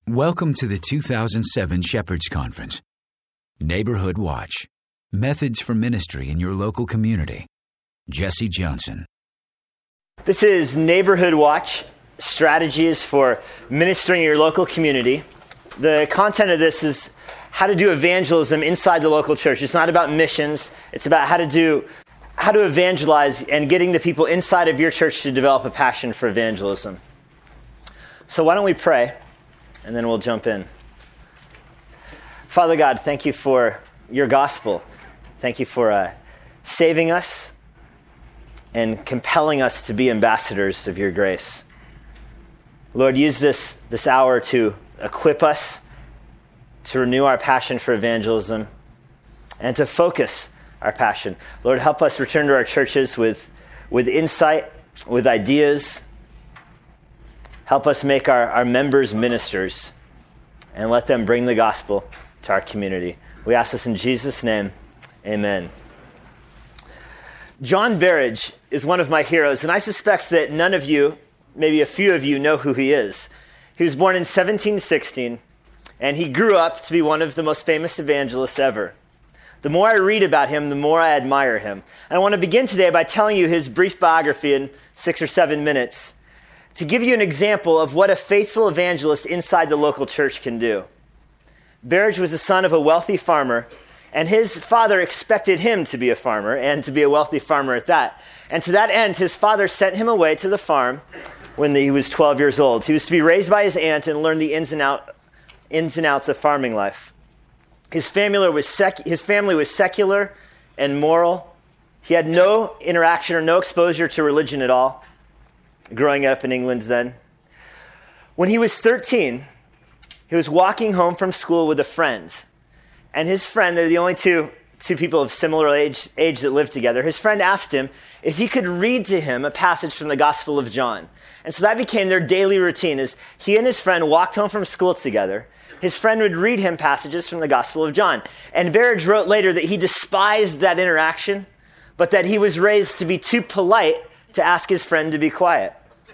Welcome to the 2007 Shepherds Conference. Neighborhood Watch. Methods for ministry in your local community. Jesse Johnson. This is Neighborhood Watch, strategies for ministering in your local community. The content of this is how to do evangelism inside the local church. It's not about missions. It's about how to evangelize and getting the people inside of your church to develop a passion for evangelism. So why don't we pray? And then we'll jump in. Father God, thank you for your gospel. Thank you for saving us and compelling us to be ambassadors of your grace. Lord, use this hour to equip us, to renew our passion for evangelism, and to focus our passion. Lord, help us return to our churches with insight, with ideas. Help us make our members ministers and let them bring the gospel to our community. We ask this in Jesus' name. Amen. John Berridge is one of my heroes, and I suspect that none of you, maybe a few of you, know who he is. He was born in 1716, and he grew up to be one of the most famous evangelists ever. The more I read about him, the more I admire him. And I want to begin today by telling you his brief biography in 6 or 7 minutes, to give you an example of what a faithful evangelist inside the local church can do. Berridge was the son of a wealthy farmer, and his father expected him to be a farmer and to be a wealthy farmer at that. And to that end, his father sent him away to the farm when he was 12 years old. He was to be raised by his aunt and learn the ins and outs of farming life. His family was secular and moral. He had no interaction or no exposure to religion at all, growing up in England then. When he was 13, he was walking home from school with a friend. And his friend, they're the only two people of similar age that lived together, his friend asked him if he could read to him a passage from the Gospel of John. And so that became their daily routine. As he and his friend walked home from school together, his friend would read him passages from the Gospel of John. And Berridge wrote later that he despised that interaction, but that he was raised to be too polite to ask his friend to be quiet.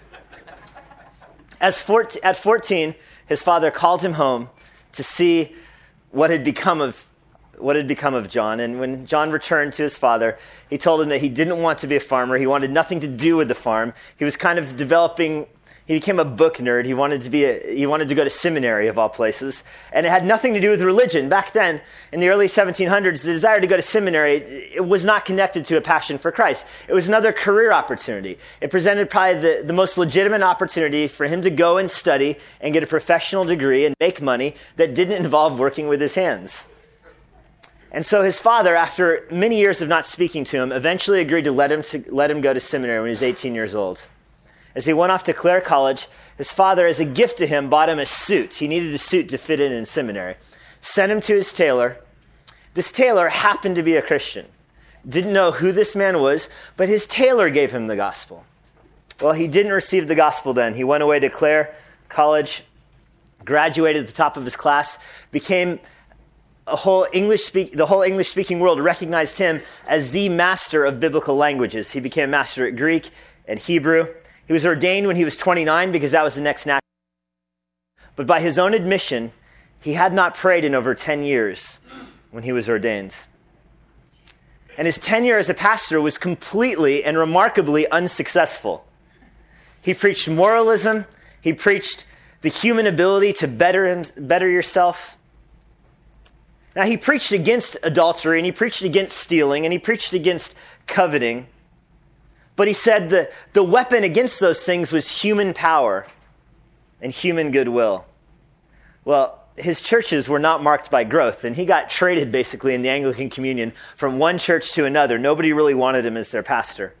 At 14, his father called him home to see what had become of John. And when John returned to his father, he told him that he didn't want to be a farmer. He wanted nothing to do with the farm. He was kind of he became a book nerd. He wanted to go to seminary, of all places. And it had nothing to do with religion. Back then, in the early 1700s, the desire to go to seminary, it was not connected to a passion for Christ. It was another career opportunity. It presented probably the most legitimate opportunity for him to go and study and get a professional degree and make money that didn't involve working with his hands. And so his father, after many years of not speaking to him, eventually agreed to let him go to seminary when he was 18 years old. As he went off to Clare College, his father, as a gift to him, bought him a suit. He needed a suit to fit in seminary. Sent him to his tailor. This tailor happened to be a Christian. Didn't know who this man was, but his tailor gave him the gospel. Well, he didn't receive the gospel then. He went away to Clare College, graduated at the top of his class, became the whole English-speaking world recognized him as the master of biblical languages. He became a master at Greek and Hebrew. He was ordained when he was 29 because that was the next natural. But by his own admission, he had not prayed in over 10 years when he was ordained. And his tenure as a pastor was completely and remarkably unsuccessful. He preached moralism. He preached the human ability to better yourself. Now, he preached against adultery, and he preached against stealing, and he preached against coveting. But he said the weapon against those things was human power and human goodwill. Well, his churches were not marked by growth, and he got traded basically in the Anglican Communion from one church to another. Nobody really wanted him as their pastor.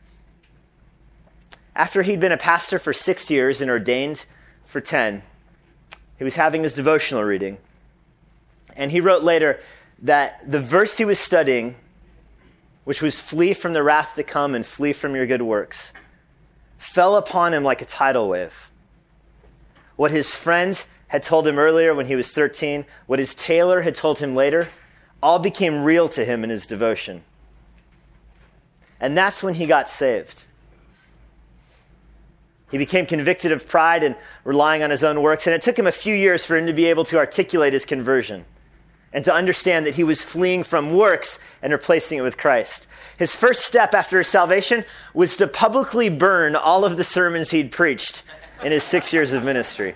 After he'd been a pastor for 6 years and ordained for 10, he was having his devotional reading. And he wrote later that the verse he was studying, which was flee from the wrath to come and flee from your good works, fell upon him like a tidal wave. What his friend had told him earlier when he was 13, what his tailor had told him later, all became real to him in his devotion. And that's when he got saved. He became convicted of pride and relying on his own works, and it took him a few years for him to be able to articulate his conversion and to understand that he was fleeing from works and replacing it with Christ. His first step after his salvation was to publicly burn all of the sermons he'd preached in his 6 years of ministry.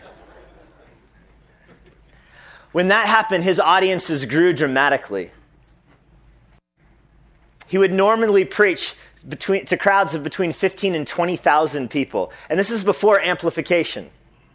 When that happened, his audiences grew dramatically. He would normally preach to crowds of between 15 and 20,000 people. And this is before amplification.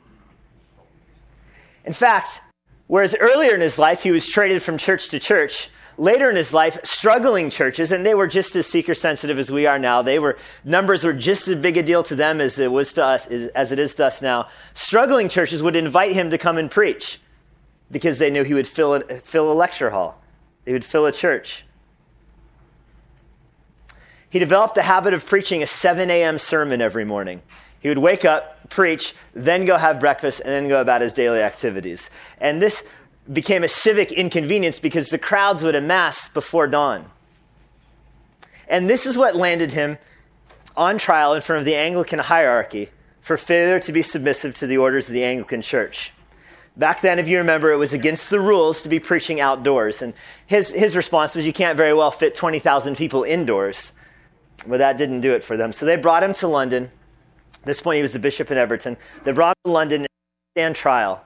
In fact, whereas earlier in his life he was traded from church to church, later in his life, struggling churches, and they were just as seeker-sensitive as we are now. Numbers were just as big a deal to them as it was to us, as it is to us now. Struggling churches would invite him to come and preach because they knew he would fill a lecture hall. He would fill a church. He developed the habit of preaching a 7 a.m. sermon every morning. He would wake up, preach, then go have breakfast, and then go about his daily activities. And this became a civic inconvenience because the crowds would amass before dawn. And this is what landed him on trial in front of the Anglican hierarchy for failure to be submissive to the orders of the Anglican Church. Back then, if you remember, it was against the rules to be preaching outdoors. And his response was, you can't very well fit 20,000 people indoors. But that didn't do it for them. So they brought him to London. At this point, he was the bishop in Everton. They brought him to London and stand trial.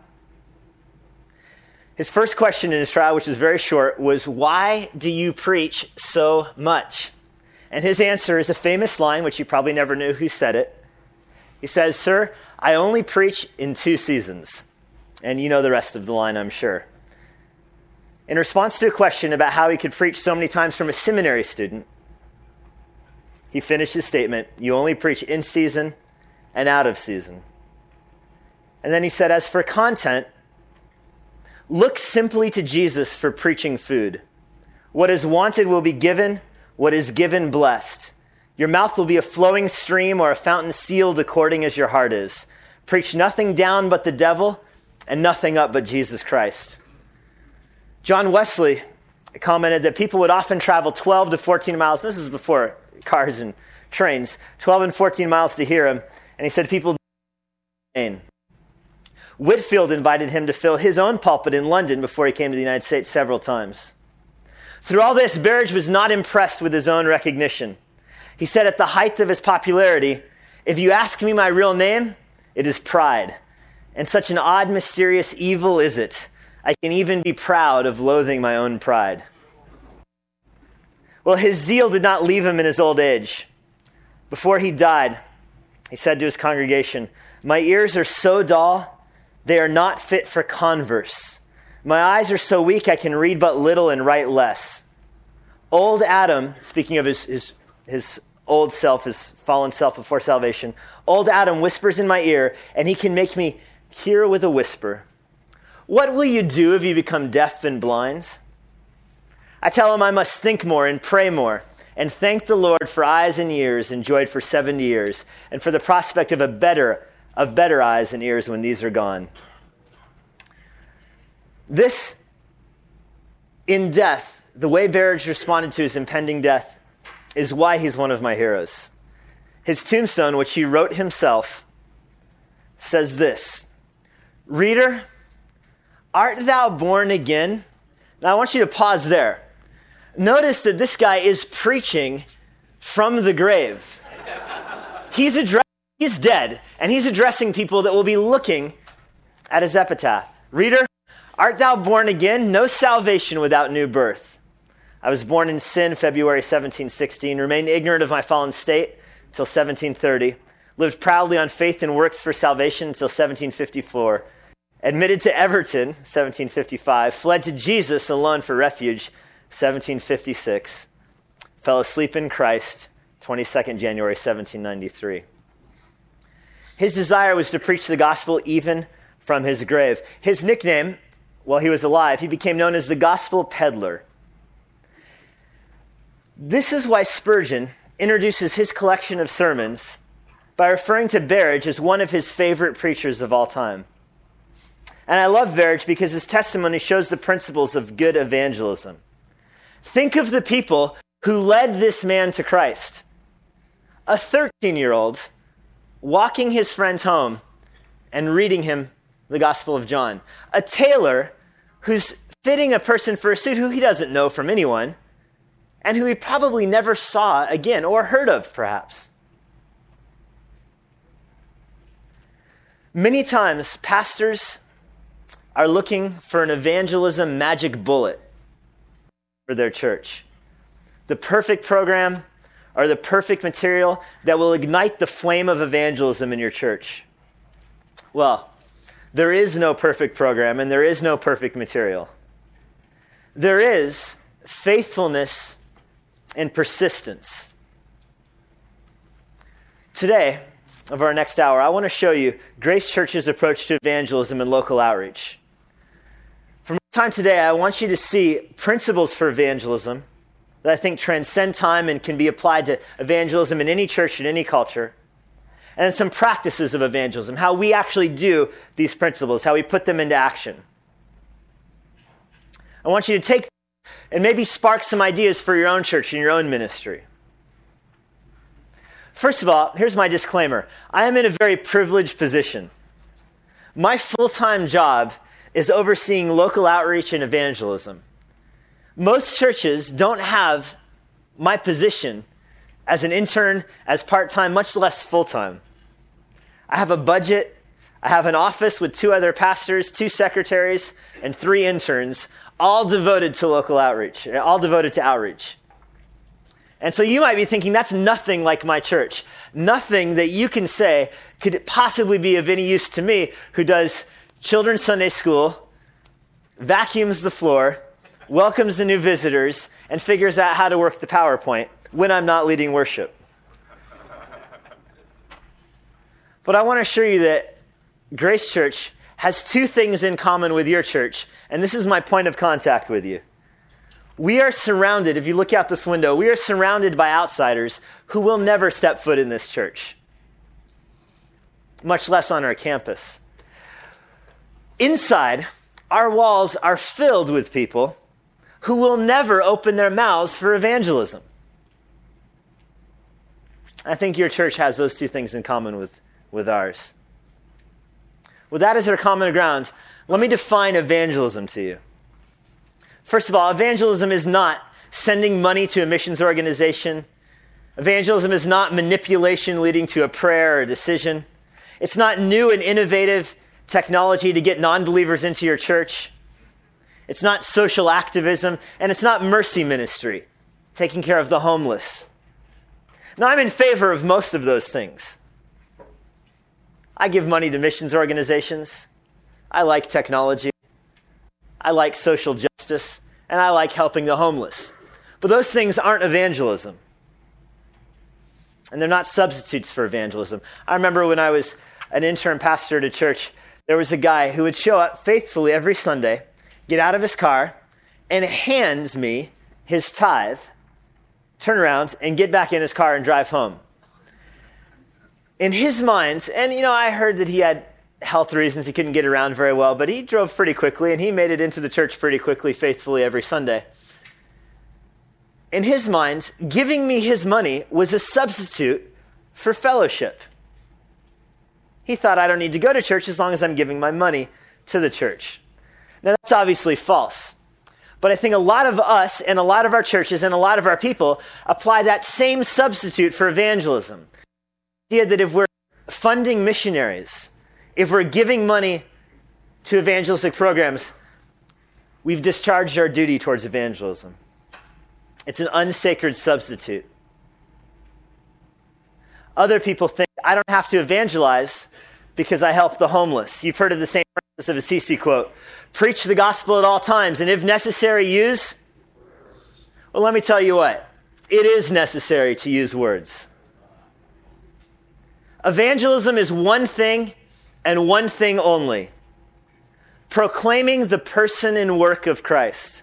His first question in his trial, which is very short, was, why do you preach so much? And his answer is a famous line, which you probably never knew who said it. He says, sir, I only preach in 2 seasons. And you know the rest of the line, I'm sure. In response to a question about how he could preach so many times from a seminary student, he finished his statement, you only preach in season and out of season. And then he said, as for content, look simply to Jesus for preaching food. What is wanted will be given, what is given blessed. Your mouth will be a flowing stream or a fountain sealed according as your heart is. Preach nothing down but the devil and nothing up but Jesus Christ. John Wesley commented that people would often travel 12 to 14 miles. This is before cars and trains, 12 and 14 miles to hear him. And he said people didn't. Whitefield invited him to fill his own pulpit in London before he came to the United States several times. Through all this, Berridge was not impressed with his own recognition. He said at the height of his popularity, if you ask me my real name, it is pride. And such an odd, mysterious evil is it. I can even be proud of loathing my own pride. Well, his zeal did not leave him in his old age. Before he died, he said to his congregation, my ears are so dull, they are not fit for converse. My eyes are so weak, I can read but little and write less. Old Adam, speaking of his old self, his fallen self before salvation, old Adam whispers in my ear, and he can make me hear with a whisper. What will you do if you become deaf and blind? I tell him I must think more and pray more and thank the Lord for eyes and ears enjoyed for 70 years and for the prospect of better eyes and ears when these are gone. This, in death, the way Berridge responded to his impending death is why he's one of my heroes. His tombstone, which he wrote himself, says this, Reader, art thou born again? Now I want you to pause there. Notice that this guy is preaching from the grave. He's dead, and he's addressing people that will be looking at his epitaph. Reader, art thou born again? No salvation without new birth. I was born in sin, February 1716, remained ignorant of my fallen state until 1730, lived proudly on faith and works for salvation until 1754, admitted to Everton, 1755, fled to Jesus alone for refuge, 1756, fell asleep in Christ, 22nd January, 1793. His desire was to preach the gospel even from his grave. His nickname, while he was alive, he became known as the Gospel Peddler. This is why Spurgeon introduces his collection of sermons by referring to Berridge as one of his favorite preachers of all time. And I love Berridge because his testimony shows the principles of good evangelism. Think of the people who led this man to Christ. A 13-year-old walking his friends home and reading him the Gospel of John. A tailor who's fitting a person for a suit who he doesn't know from anyone and who he probably never saw again or heard of, perhaps. Many times, pastors are looking for an evangelism magic bullet for their church. The perfect program or the perfect material that will ignite the flame of evangelism in your church. Well, there is no perfect program and there is no perfect material. There is faithfulness and persistence. Today, of our next hour, I want to show you Grace Church's approach to evangelism and local outreach. From our time today, I want you to see principles for evangelism that I think transcend time and can be applied to evangelism in any church, in any culture. And then some practices of evangelism, how we actually do these principles, how we put them into action. I want you to take and maybe spark some ideas for your own church and your own ministry. First of all, here's my disclaimer. I am in a very privileged position. My full-time job is overseeing local outreach and evangelism. Most churches don't have my position as an intern, as part-time, much less full-time. I have a budget. I have an office with 2 other pastors, 2 secretaries, and 3 interns, all devoted to local outreach, all devoted to outreach. And so you might be thinking, that's nothing like my church. Nothing that you can say could possibly be of any use to me, who does children's Sunday school, vacuums the floor, welcomes the new visitors, and figures out how to work the PowerPoint when I'm not leading worship. But I want to assure you that Grace Church has 2 things in common with your church, and this is my point of contact with you. We are surrounded, if you look out this window, we are surrounded by outsiders who will never step foot in this church, much less on our campus. Inside, our walls are filled with people who will never open their mouths for evangelism. I think your church has those 2 things in common with ours. With that as our common ground, let me define evangelism to you. First of all, evangelism is not sending money to a missions organization. Evangelism is not manipulation leading to a prayer or a decision. It's not new and innovative technology to get non-believers into your church. It's not social activism, and it's not mercy ministry, taking care of the homeless. Now, I'm in favor of most of those things. I give money to missions organizations. I like technology. I like social justice, and I like helping the homeless. But those things aren't evangelism. And they're not substitutes for evangelism. I remember when I was an intern pastor at a church, there was a guy who would show up faithfully every Sunday, get out of his car, and hands me his tithe, turn around, and get back in his car and drive home. In his mind, and I heard that he had health reasons, he couldn't get around very well, but he drove pretty quickly and he made it into the church pretty quickly, faithfully every Sunday. In his mind, giving me his money was a substitute for fellowship. He thought, I don't need to go to church as long as I'm giving my money to the church. Now, that's obviously false. But I think a lot of us and a lot of our churches and a lot of our people apply that same substitute for evangelism. The idea that if we're funding missionaries, if we're giving money to evangelistic programs, we've discharged our duty towards evangelism. It's an unsacred substitute. Other people think, I don't have to evangelize because I help the homeless. You've heard of the St. Francis of Assisi quote, preach the gospel at all times, and if necessary, use. Well, let me tell you what. It is necessary to use words. Evangelism is one thing and one thing only. Proclaiming the person and work of Christ.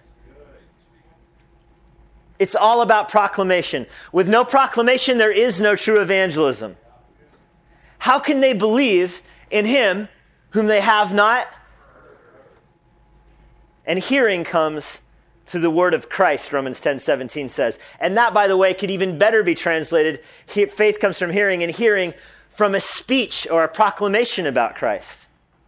It's all about proclamation. With no proclamation, there is no true evangelism. How can they believe in him whom they have not? And hearing comes through the word of Christ, Romans 10:17 says. And that, by the way, could even better be translated. Faith comes from hearing, and hearing from a speech or a proclamation about Christ.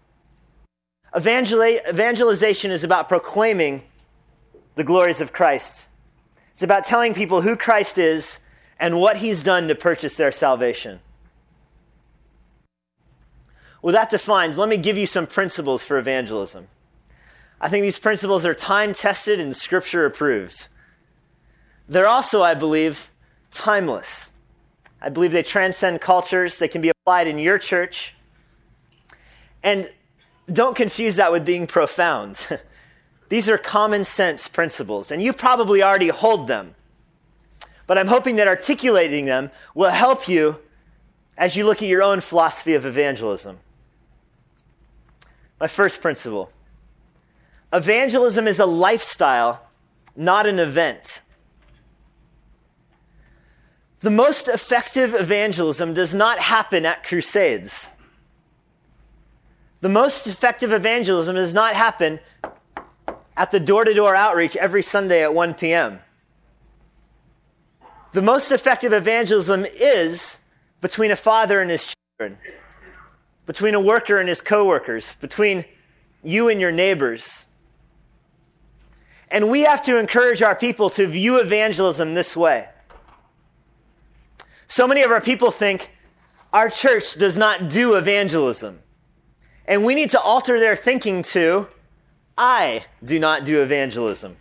Evangelization is about proclaiming the glories of Christ. It's about telling people who Christ is and what he's done to purchase their salvation. With that defined, let me give you some principles for evangelism. I think these principles are time-tested and Scripture approved. They're also, I believe, timeless. I believe they transcend cultures. They can be applied in your church. And don't confuse that with being profound. These are common sense principles, and you probably already hold them. But I'm hoping that articulating them will help you as you look at your own philosophy of evangelism. My first principle: evangelism is a lifestyle, not an event. The most effective evangelism does not happen at crusades. The most effective evangelism does not happen at the door-to-door outreach every Sunday at 1 p.m. The most effective evangelism is between a father and his children, between a worker and his co-workers, between you and your neighbors. And we have to encourage our people to view evangelism this way. So many of our people think our church does not do evangelism. And we need to alter their thinking to, I do not do evangelism.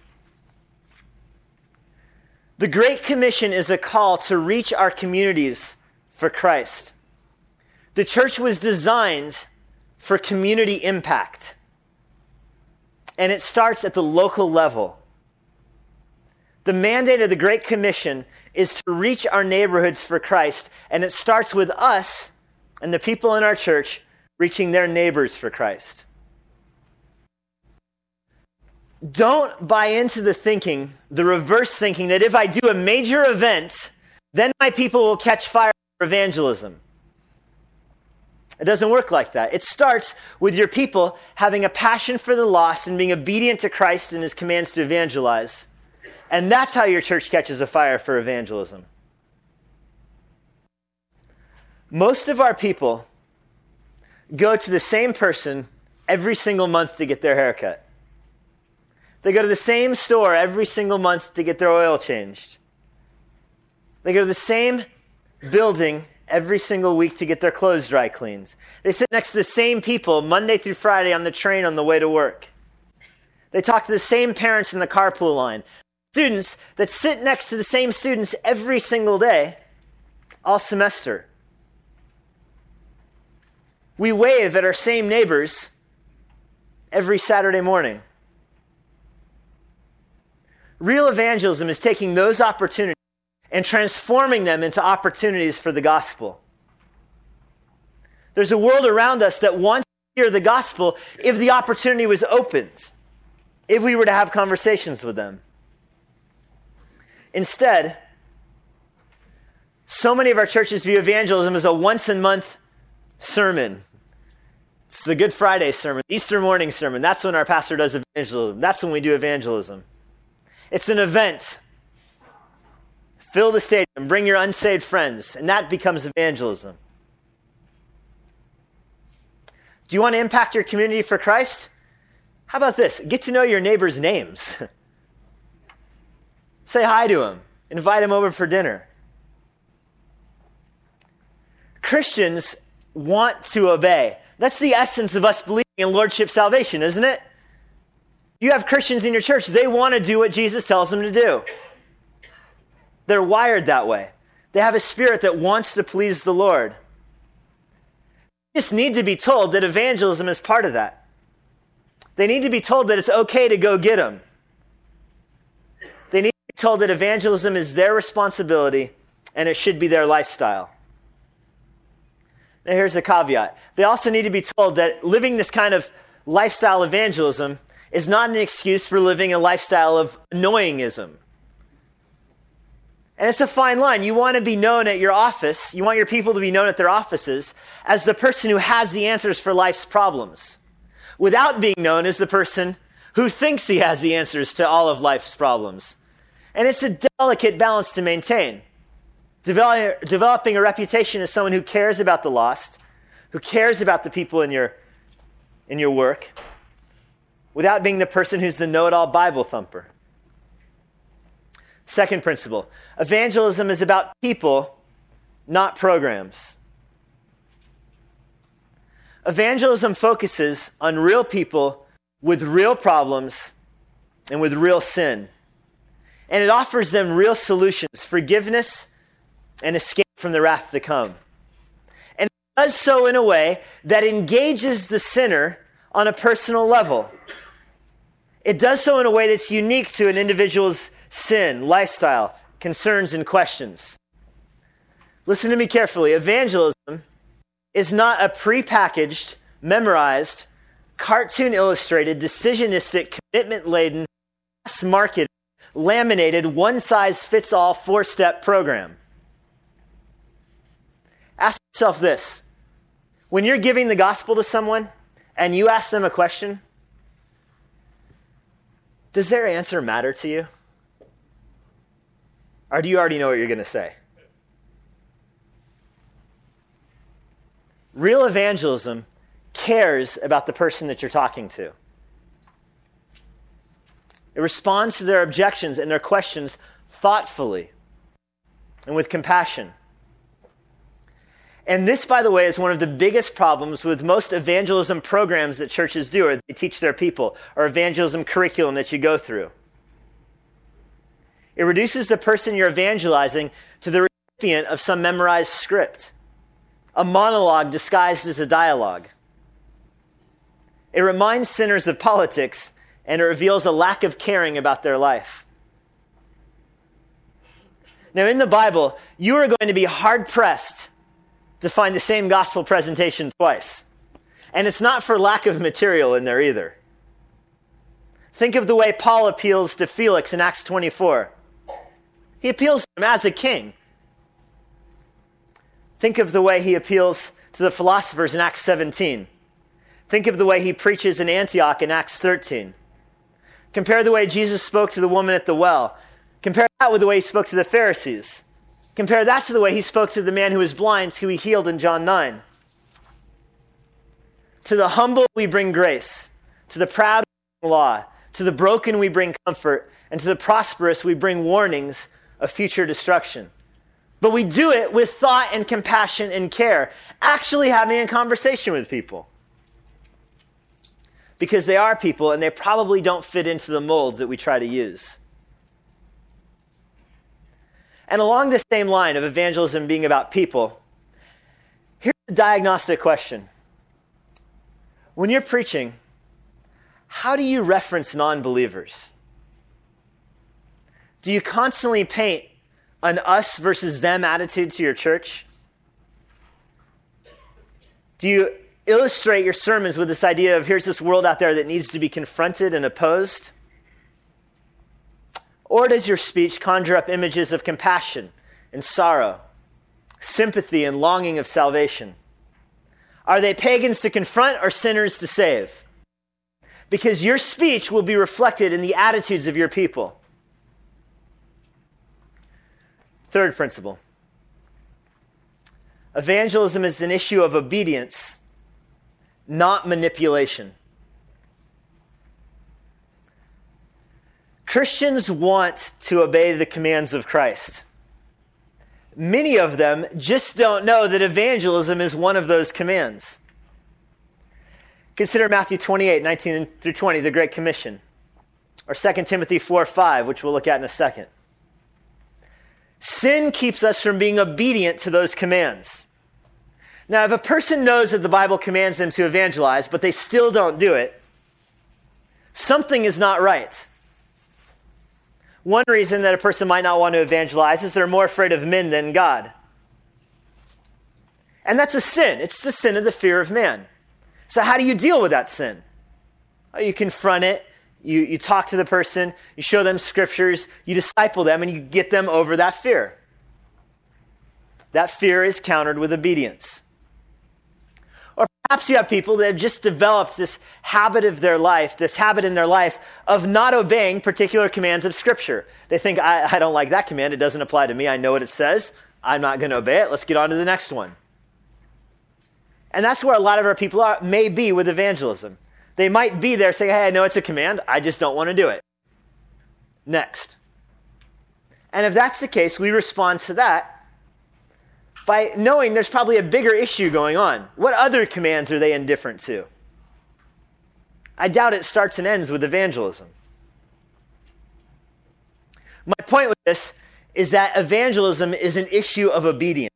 The Great Commission is a call to reach our communities for Christ. The church was designed for community impact. And it starts at the local level. The mandate of the Great Commission is to reach our neighborhoods for Christ, and it starts with us and the people in our church reaching their neighbors for Christ. Don't buy into the reverse thinking that if I do a major event, then my people will catch fire for evangelism. It doesn't work like that. It starts with your people having a passion for the lost and being obedient to Christ and his commands to evangelize. And that's how your church catches a fire for evangelism. Most of our people go to the same person every single month to get their hair cut. They go to the same store every single month to get their oil changed. They go to the same building every single week to get their clothes dry cleaned. They sit next to the same people Monday through Friday on the train on the way to work. They talk to the same parents in the carpool line. Students that sit next to the same students every single day, all semester. We wave at our same neighbors every Saturday morning. Real evangelism is taking those opportunities and transforming them into opportunities for the gospel. There's a world around us that wants to hear the gospel if the opportunity was opened, if we were to have conversations with them. Instead, so many of our churches view evangelism as a once-a-month sermon. It's the Good Friday sermon, Easter morning sermon. That's when our pastor does evangelism. That's when we do evangelism. It's an event. Fill the stadium, bring your unsaved friends, and that becomes evangelism. Do you want to impact your community for Christ? How about this? Get to know your neighbors' names. Say hi to them. Invite them over for dinner. Christians want to obey. That's the essence of us believing in Lordship salvation, isn't it? You have Christians in your church, they want to do what Jesus tells them to do. They're wired that way. They have a spirit that wants to please the Lord. They just need to be told that evangelism is part of that. They need to be told that it's okay to go get them. They need to be told that evangelism is their responsibility and it should be their lifestyle. Now here's the caveat. They also need to be told that living this kind of lifestyle evangelism is not an excuse for living a lifestyle of annoyingism. And it's a fine line. You want to be known at your office, you want your people to be known at their offices as the person who has the answers for life's problems, without being known as the person who thinks he has the answers to all of life's problems. And it's a delicate balance to maintain. Developing a reputation as someone who cares about the lost, who cares about the people in your work, without being the person who's the know-it-all Bible thumper. Second principle, evangelism is about people, not programs. Evangelism focuses on real people with real problems and with real sin. And it offers them real solutions, forgiveness, and escape from the wrath to come. And it does so in a way that engages the sinner on a personal level. It does so in a way that's unique to an individual's sin, lifestyle, concerns, and questions. Listen to me carefully. Evangelism is not a prepackaged, memorized, cartoon-illustrated, decisionistic, commitment-laden, mass-marketed, laminated, one-size-fits-all, four-step program. Ask yourself this. When you're giving the gospel to someone and you ask them a question, does their answer matter to you? Or do you already know what you're going to say? Real evangelism cares about the person that you're talking to. It responds to their objections and their questions thoughtfully and with compassion. And this, by the way, is one of the biggest problems with most evangelism programs that churches do, or they teach their people, or evangelism curriculum that you go through. It reduces the person you're evangelizing to the recipient of some memorized script, a monologue disguised as a dialogue. It reminds sinners of politics, and it reveals a lack of caring about their life. Now, in the Bible, you are going to be hard-pressed to find the same gospel presentation twice. And it's not for lack of material in there either. Think of the way Paul appeals to Felix in Acts 24. He appeals to him as a king. Think of the way he appeals to the philosophers in Acts 17. Think of the way he preaches in Antioch in Acts 13. Compare the way Jesus spoke to the woman at the well. Compare that with the way he spoke to the Pharisees. Compare that to the way he spoke to the man who was blind, who he healed in John 9. To the humble we bring grace. To the proud we bring law. To the broken we bring comfort. And to the prosperous we bring warnings of future destruction. But we do it with thought and compassion and care, actually having a conversation with people. Because they are people and they probably don't fit into the mold that we try to use. And along the same line of evangelism being about people, here's the diagnostic question. When you're preaching, how do you reference non-believers? Do you constantly paint an us versus them attitude to your church? Do you illustrate your sermons with this idea of here's this world out there that needs to be confronted and opposed? Or does your speech conjure up images of compassion and sorrow, sympathy and longing of salvation? Are they pagans to confront or sinners to save? Because your speech will be reflected in the attitudes of your people. Third principle. Evangelism is an issue of obedience, not manipulation. Christians want to obey the commands of Christ. Many of them just don't know that evangelism is one of those commands. Consider Matthew 28, 19 through 20, the Great Commission. Or 2 Timothy 4, 5, which we'll look at in a second. Sin keeps us from being obedient to those commands. Now, if a person knows that the Bible commands them to evangelize, but they still don't do it, something is not right. One reason that a person might not want to evangelize is they're more afraid of men than God. And that's a sin. It's the sin of the fear of man. So how do you deal with that sin? You confront it. You talk to the person. You show them scriptures. You disciple them, and you get them over that fear. That fear is countered with obedience. Or perhaps you have people that have just developed this habit in their life of not obeying particular commands of Scripture. They think, I don't like that command. It doesn't apply to me. I know what it says. I'm not going to obey it. Let's get on to the next one. And that's where a lot of our people may be with evangelism. They might be there saying, hey, I know it's a command. I just don't want to do it. Next. And if that's the case, we respond to that by knowing there's probably a bigger issue going on. What other commands are they indifferent to? I doubt it starts and ends with evangelism. My point with this is that evangelism is an issue of obedience.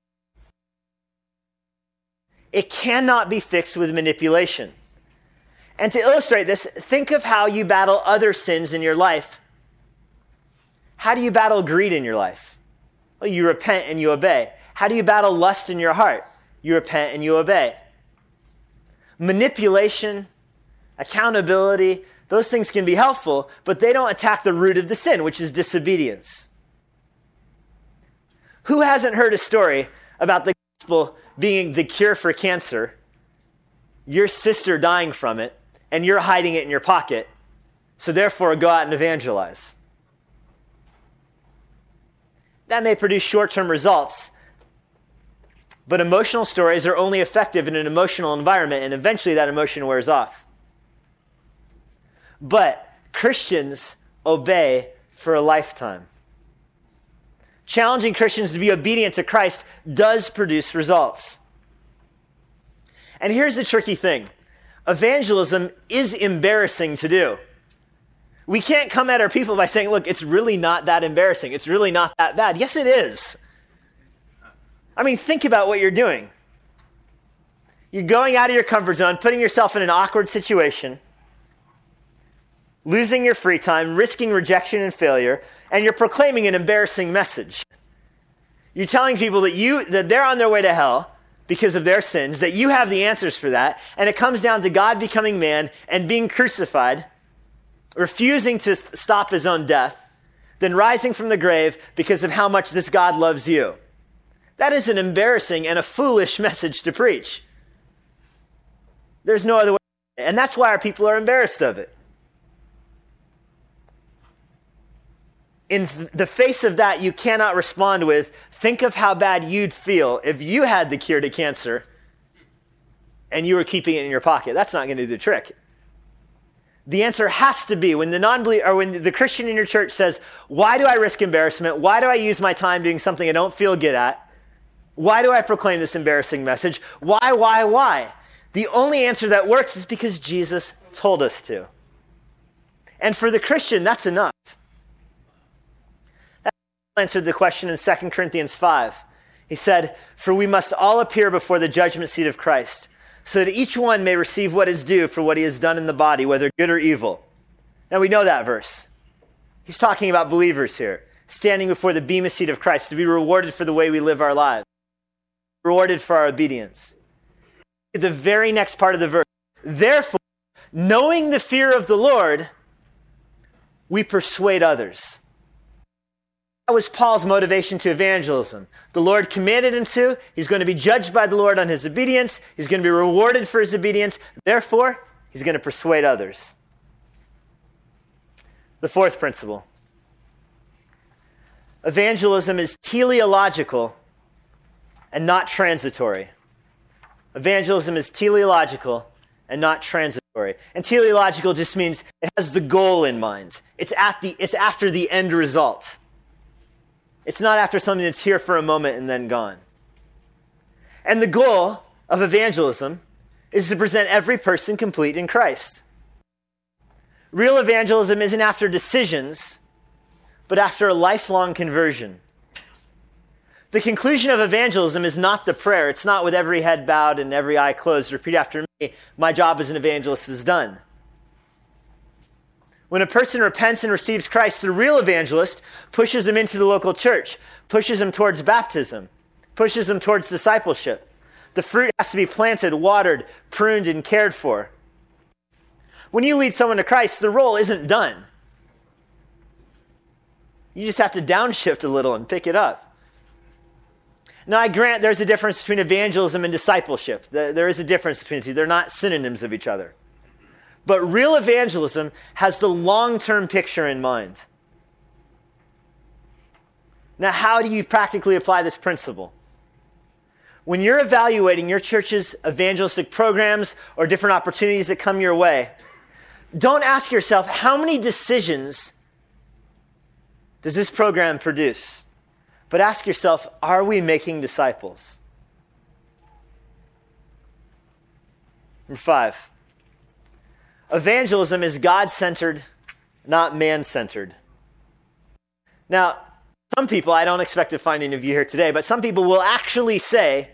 It cannot be fixed with manipulation. And to illustrate this, think of how you battle other sins in your life. How do you battle greed in your life? Well, you repent and you obey. How do you battle lust in your heart? You repent and you obey. Manipulation, accountability, those things can be helpful, but they don't attack the root of the sin, which is disobedience. Who hasn't heard a story about the gospel being the cure for cancer, your sister dying from it, and you're hiding it in your pocket, so therefore go out and evangelize? That may produce short-term results, but emotional stories are only effective in an emotional environment, and eventually that emotion wears off. But Christians obey for a lifetime. Challenging Christians to be obedient to Christ does produce results. And here's the tricky thing. Evangelism is embarrassing to do. We can't come at our people by saying, look, it's really not that embarrassing. It's really not that bad. Yes, it is. I mean, think about what you're doing. You're going out of your comfort zone, putting yourself in an awkward situation, losing your free time, risking rejection and failure, and you're proclaiming an embarrassing message. You're telling people that they're on their way to hell because of their sins, that you have the answers for that, and it comes down to God becoming man and being crucified, refusing to stop his own death, then rising from the grave because of how much this God loves you. That is an embarrassing and a foolish message to preach. There's no other way. And that's why our people are embarrassed of it. In the face of that, you cannot respond with, think of how bad you'd feel if you had the cure to cancer and you were keeping it in your pocket. That's not going to do the trick. The answer has to be when the Christian in your church says, why do I risk embarrassment? Why do I use my time doing something I don't feel good at? Why do I proclaim this embarrassing message? Why? The only answer that works is because Jesus told us to. And for the Christian, that's enough. Answered the question in 2 Corinthians 5. He said, for we must all appear before the judgment seat of Christ, so that each one may receive what is due for what he has done in the body, whether good or evil. Now we know that verse. He's talking about believers here, standing before the bema seat of Christ to be rewarded for the way we live our lives, rewarded for our obedience. At the very next part of the verse, therefore, knowing the fear of the Lord, we persuade others. That was Paul's motivation to evangelism. The Lord commanded him to. He's going to be judged by the Lord on his obedience. He's going to be rewarded for his obedience. Therefore, he's going to persuade others. The fourth principle. Evangelism is teleological and not transitory. Evangelism is teleological and not transitory. And teleological just means it has the goal in mind. It's after the end result. It's not after something that's here for a moment and then gone. And the goal of evangelism is to present every person complete in Christ. Real evangelism isn't after decisions, but after a lifelong conversion. The conclusion of evangelism is not the prayer. It's not with every head bowed and every eye closed. Repeat after me, my job as an evangelist is done. When a person repents and receives Christ, the real evangelist pushes them into the local church, pushes them towards baptism, pushes them towards discipleship. The fruit has to be planted, watered, pruned, and cared for. When you lead someone to Christ, the role isn't done. You just have to downshift a little and pick it up. Now, I grant there's a difference between evangelism and discipleship. There is a difference between the two. They're not synonyms of each other. But real evangelism has the long-term picture in mind. Now, how do you practically apply this principle? When you're evaluating your church's evangelistic programs or different opportunities that come your way, don't ask yourself, how many decisions does this program produce? But ask yourself, are we making disciples? Number 5, evangelism is God-centered, not man-centered. Now, some people, I don't expect to find any of you here today, but some people will actually say,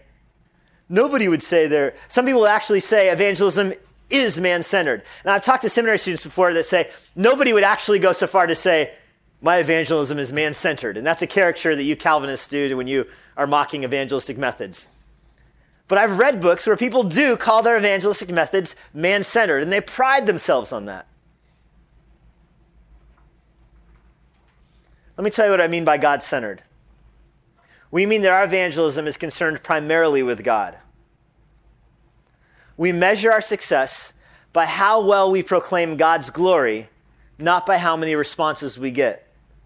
some people will actually say evangelism is man-centered. Now, I've talked to seminary students before that say, nobody would actually go so far to say, my evangelism is man-centered. And that's a caricature that you Calvinists do when you are mocking evangelistic methods. But I've read books where people do call their evangelistic methods man-centered, and they pride themselves on that. Let me tell you what I mean by God-centered. We mean that our evangelism is concerned primarily with God. We measure our success by how well we proclaim God's glory, not by how many responses we get.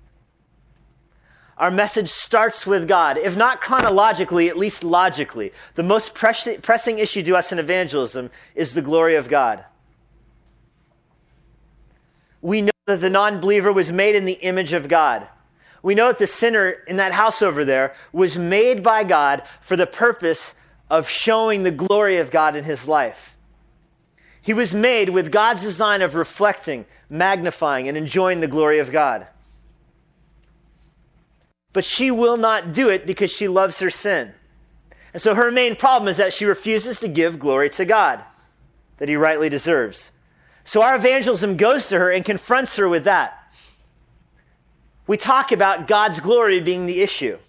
Our message starts with God, if not chronologically, at least logically. The most pressing issue to us in evangelism is the glory of God. We know that the non-believer was made in the image of God. We know that the sinner in that house over there was made by God for the purpose of showing the glory of God in his life. He was made with God's design of reflecting, magnifying, and enjoying the glory of God. But she will not do it because she loves her sin. And so her main problem is that she refuses to give glory to God that he rightly deserves. So our evangelism goes to her and confronts her with that. We talk about God's glory being the issue.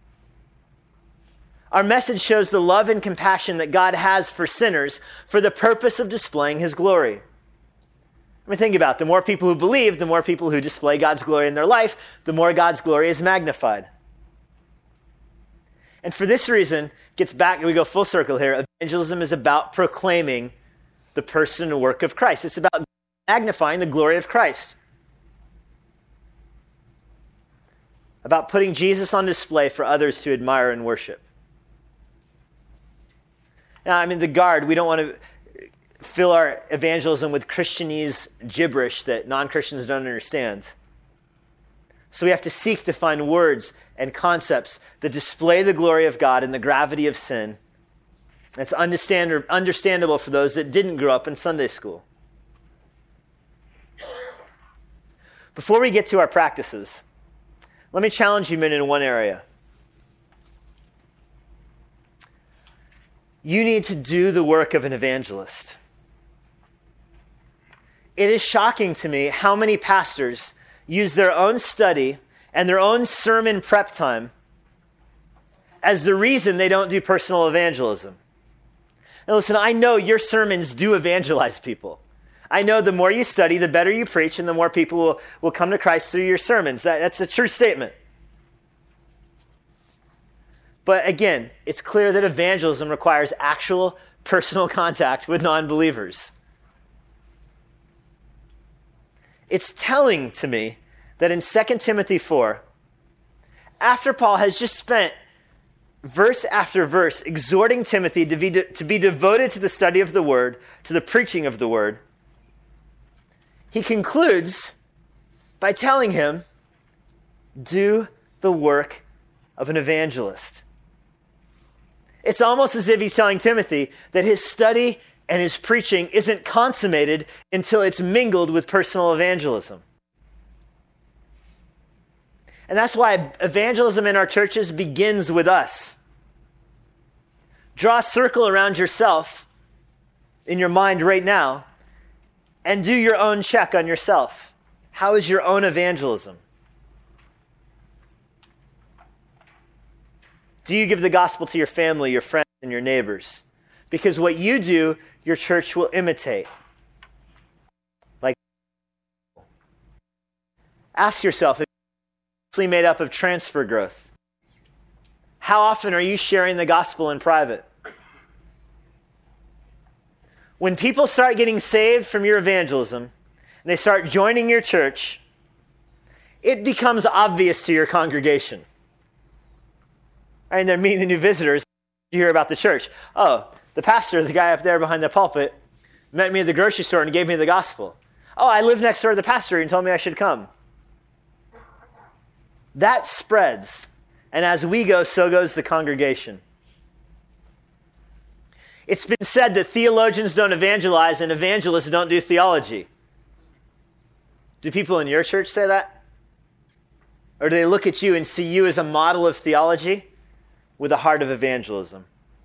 Our message shows the love and compassion that God has for sinners for the purpose of displaying his glory. I mean, think about it. The more people who believe, the more people who display God's glory in their life, the more God's glory is magnified. And for this reason, gets back, we go full circle here, evangelism is about proclaiming the person and work of Christ. It's about magnifying the glory of Christ. About putting Jesus on display for others to admire and worship. Now, I mean, the Guard, we don't want to fill our evangelism with Christianese gibberish that non-Christians don't understand. So we have to seek to find words and concepts that display the glory of God and the gravity of sin. It's understandable for those that didn't grow up in Sunday school. Before we get to our practices, let me challenge you men in one area. You need to do the work of an evangelist. It is shocking to me how many pastors use their own study and their own sermon prep time as the reason they don't do personal evangelism. Now listen, I know your sermons do evangelize people. I know the more you study, the better you preach, and the more people will come to Christ through your sermons. That's a true statement. But again, it's clear that evangelism requires actual personal contact with non-believers. It's telling to me that in 2 Timothy 4, after Paul has just spent verse after verse exhorting Timothy to be devoted to the study of the word, to the preaching of the word, he concludes by telling him, do the work of an evangelist. It's almost as if he's telling Timothy that his study and his preaching isn't consummated until it's mingled with personal evangelism. And that's why evangelism in our churches begins with us. Draw a circle around yourself in your mind right now and do your own check on yourself. How is your own evangelism? Do you give the gospel to your family, your friends, and your neighbors? Because what you do, your church will imitate. Like, ask yourself, if you're made up of transfer growth, how often are you sharing the gospel in private? When people start getting saved from your evangelism, and they start joining your church, it becomes obvious to your congregation. And they're meeting the new visitors. You hear about the church. Oh, the pastor, the guy up there behind the pulpit, met me at the grocery store and gave me the gospel. Oh, I live next door to the pastor and told me I should come. That spreads. And as we go, so goes the congregation. It's been said that theologians don't evangelize and evangelists don't do theology. Do people in your church say that? Or do they look at you and see you as a model of theology with a heart of evangelism?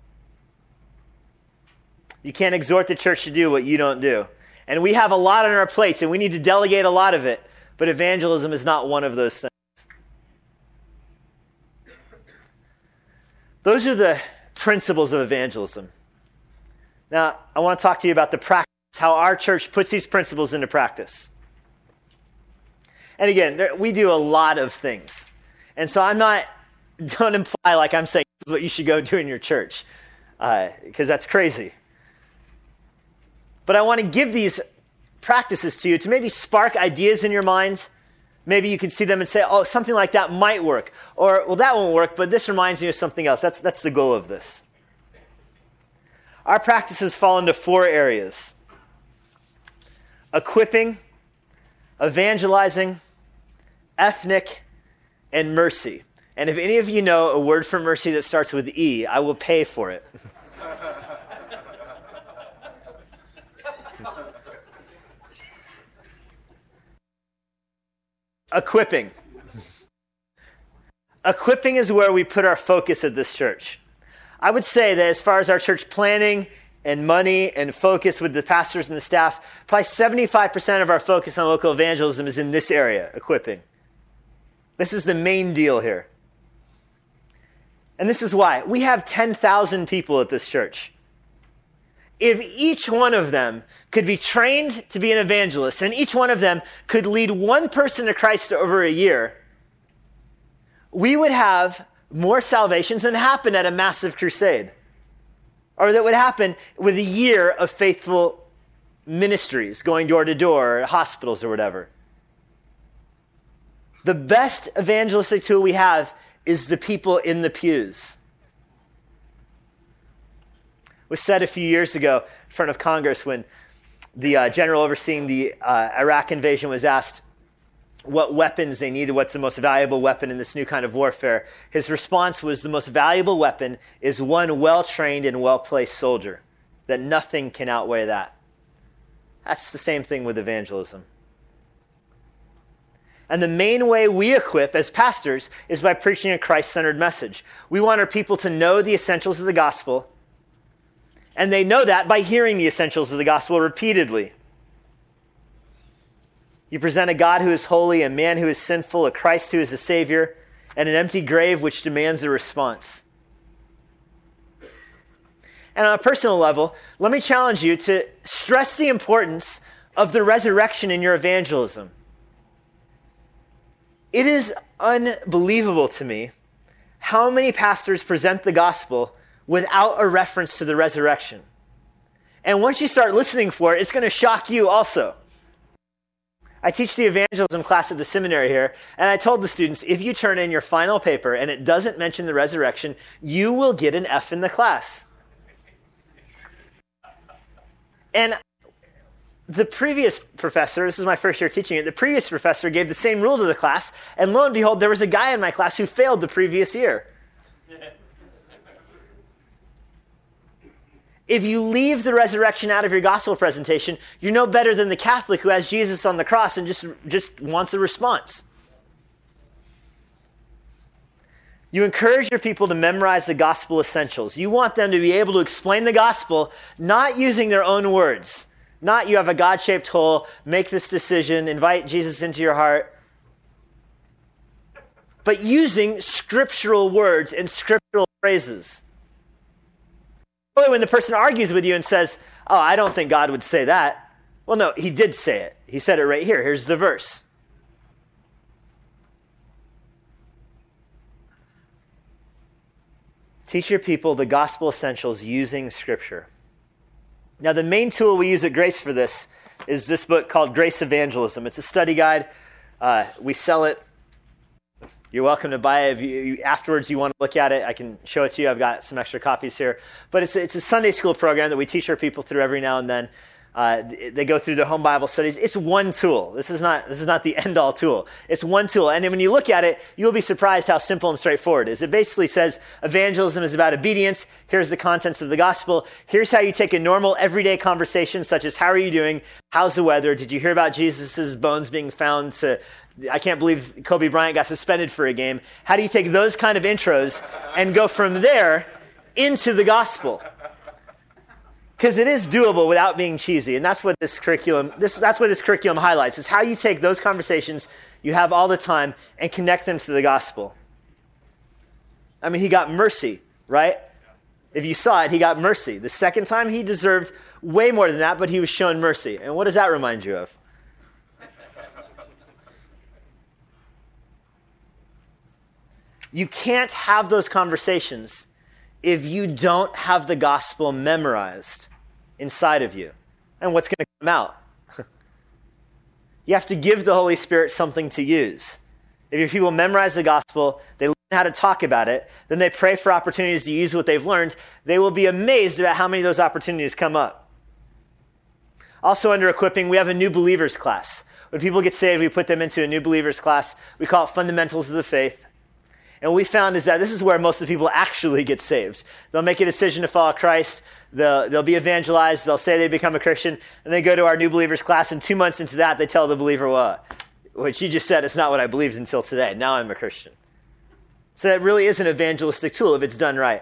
You can't exhort the church to do what you don't do. And we have a lot on our plates, and we need to delegate a lot of it. But evangelism is not one of those things. Those are the principles of evangelism. Now, I want to talk to you about the practice, how our church puts these principles into practice. And again, we do a lot of things. And so don't imply like I'm saying this is what you should go do in your church, because that's crazy. But I want to give these practices to you to maybe spark ideas in your mind. Maybe you can see them and say, oh, something like that might work. Or, well, that won't work, but this reminds me of something else. That's the goal of this. Our practices fall into 4 areas: equipping, evangelizing, ethnic, and mercy. And if any of you know a word for mercy that starts with E, I will pay for it. Equipping. Equipping is where we put our focus at this church. I would say that as far as our church planning and money and focus with the pastors and the staff, probably 75% of our focus on local evangelism is in this area, equipping. This is the main deal here. And this is why. We have 10,000 people at this church. If each one of them could be trained to be an evangelist, and each one of them could lead one person to Christ over a year, we would have more salvations than happen at a massive crusade. Or that would happen with a year of faithful ministries, going door to door, or hospitals or whatever. The best evangelistic tool we have is the people in the pews. It was said a few years ago in front of Congress when the general overseeing the Iraq invasion was asked what weapons they needed, what's the most valuable weapon in this new kind of warfare. His response was, the most valuable weapon is one well-trained and well-placed soldier, that nothing can outweigh that. That's the same thing with evangelism. And the main way we equip as pastors is by preaching a Christ-centered message. We want our people to know the essentials of the gospel, and they know that by hearing the essentials of the gospel repeatedly. You present a God who is holy, a man who is sinful, a Christ who is a Savior, and an empty grave which demands a response. And on a personal level, let me challenge you to stress the importance of the resurrection in your evangelism. It is unbelievable to me how many pastors present the gospel without a reference to the resurrection. And once you start listening for it, it's going to shock you also. I teach the evangelism class at the seminary here, and I told the students, if you turn in your final paper and it doesn't mention the resurrection, you will get an F in the class. And the previous professor, this is my first year teaching it, the previous professor gave the same rule to the class, and lo and behold, there was a guy in my class who failed the previous year. If you leave the resurrection out of your gospel presentation, you're no better than the Catholic who has Jesus on the cross and just wants a response. You encourage your people to memorize the gospel essentials. You want them to be able to explain the gospel, not using their own words. Not you have a God-shaped hole, make this decision, invite Jesus into your heart. But using scriptural words and scriptural phrases. When the person argues with you and says, oh, I don't think God would say that. Well, no, he did say it. He said it right here. Here's the verse. Teach your people the gospel essentials using Scripture. Now, the main tool we use at Grace for this is this book called Grace Evangelism. It's a study guide. We sell it You're welcome to buy it. If afterwards you want to look at it, I can show it to you. I've got some extra copies here. But it's a Sunday school program that we teach our people through every now and then. They go through their home Bible studies. It's one tool. This is not the end-all tool. It's one tool. And then when you look at it, you'll be surprised how simple and straightforward it is. It basically says evangelism is about obedience. Here's the contents of the gospel. Here's how you take a normal, everyday conversation, such as, how are you doing? How's the weather? Did you hear about Jesus' bones being found? I can't believe Kobe Bryant got suspended for a game. How do you take those kind of intros and go from there into the gospel? Because it is doable without being cheesy, and that's what this curriculum highlights, is how you take those conversations you have all the time and connect them to the gospel. I mean, he got mercy, right? If you saw it, he got mercy. The second time, he deserved way more than that, but he was shown mercy. And what does that remind you of? You can't have those conversations if you don't have the gospel memorized inside of you. And what's going to come out? You have to give the Holy Spirit something to use. If your people memorize the gospel, they learn how to talk about it, then they pray for opportunities to use what they've learned, they will be amazed about how many of those opportunities come up. Also under equipping, we have a new believers class. When people get saved, we put them into a new believers class. We call it Fundamentals of the Faith. And what we found is that this is where most of the people actually get saved. They'll make a decision to follow Christ. They'll be evangelized. They'll say they become a Christian. And they go to our new believers class. And 2 months into that, they tell the believer, well, what you just said is not what I believed until today. Now I'm a Christian. So that really is an evangelistic tool if it's done right.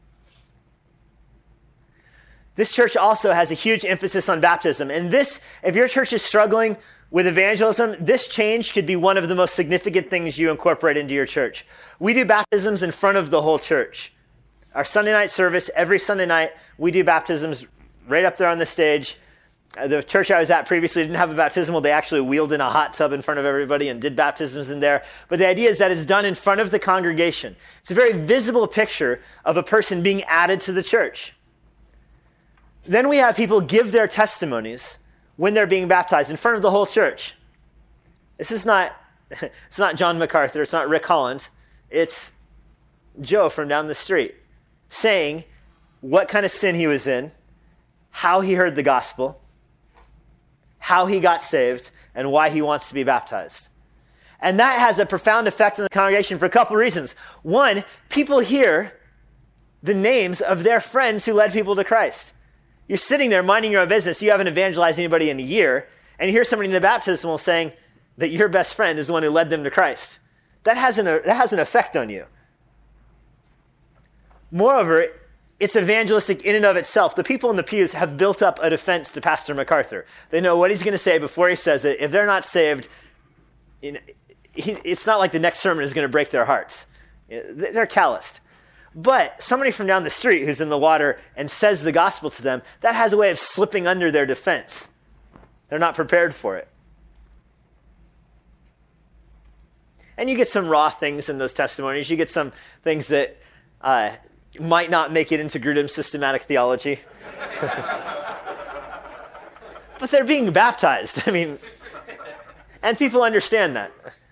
This church also has a huge emphasis on baptism. And this, if your church is struggling with evangelism, this change could be one of the most significant things you incorporate into your church. We do baptisms in front of the whole church. Our Sunday night service, every Sunday night, we do baptisms right up there on the stage. The church I was at previously didn't have a baptismal. They actually wheeled in a hot tub in front of everybody and did baptisms in there. But the idea is that it's done in front of the congregation. It's a very visible picture of a person being added to the church. Then we have people give their testimonies when they're being baptized in front of the whole church. This is not, it's not John MacArthur, it's not Rick Holland, it's Joe from down the street saying what kind of sin he was in, how he heard the gospel, how he got saved, and why he wants to be baptized. And that has a profound effect on the congregation for a couple reasons. One, people hear the names of their friends who led people to Christ. You're sitting there minding your own business. You haven't evangelized anybody in a year. And you hear somebody in the baptismal saying that your best friend is the one who led them to Christ. That has an effect on you. Moreover, it's evangelistic in and of itself. The people in the pews have built up a defense to Pastor MacArthur. They know what he's going to say before he says it. If they're not saved, it's not like the next sermon is going to break their hearts. They're calloused. But somebody from down the street who's in the water and says the gospel to them, that has a way of slipping under their defense. They're not prepared for it. And you get some raw things in those testimonies. You get some things that might not make it into Grudem's systematic theology. But they're being baptized. I mean, and people understand that.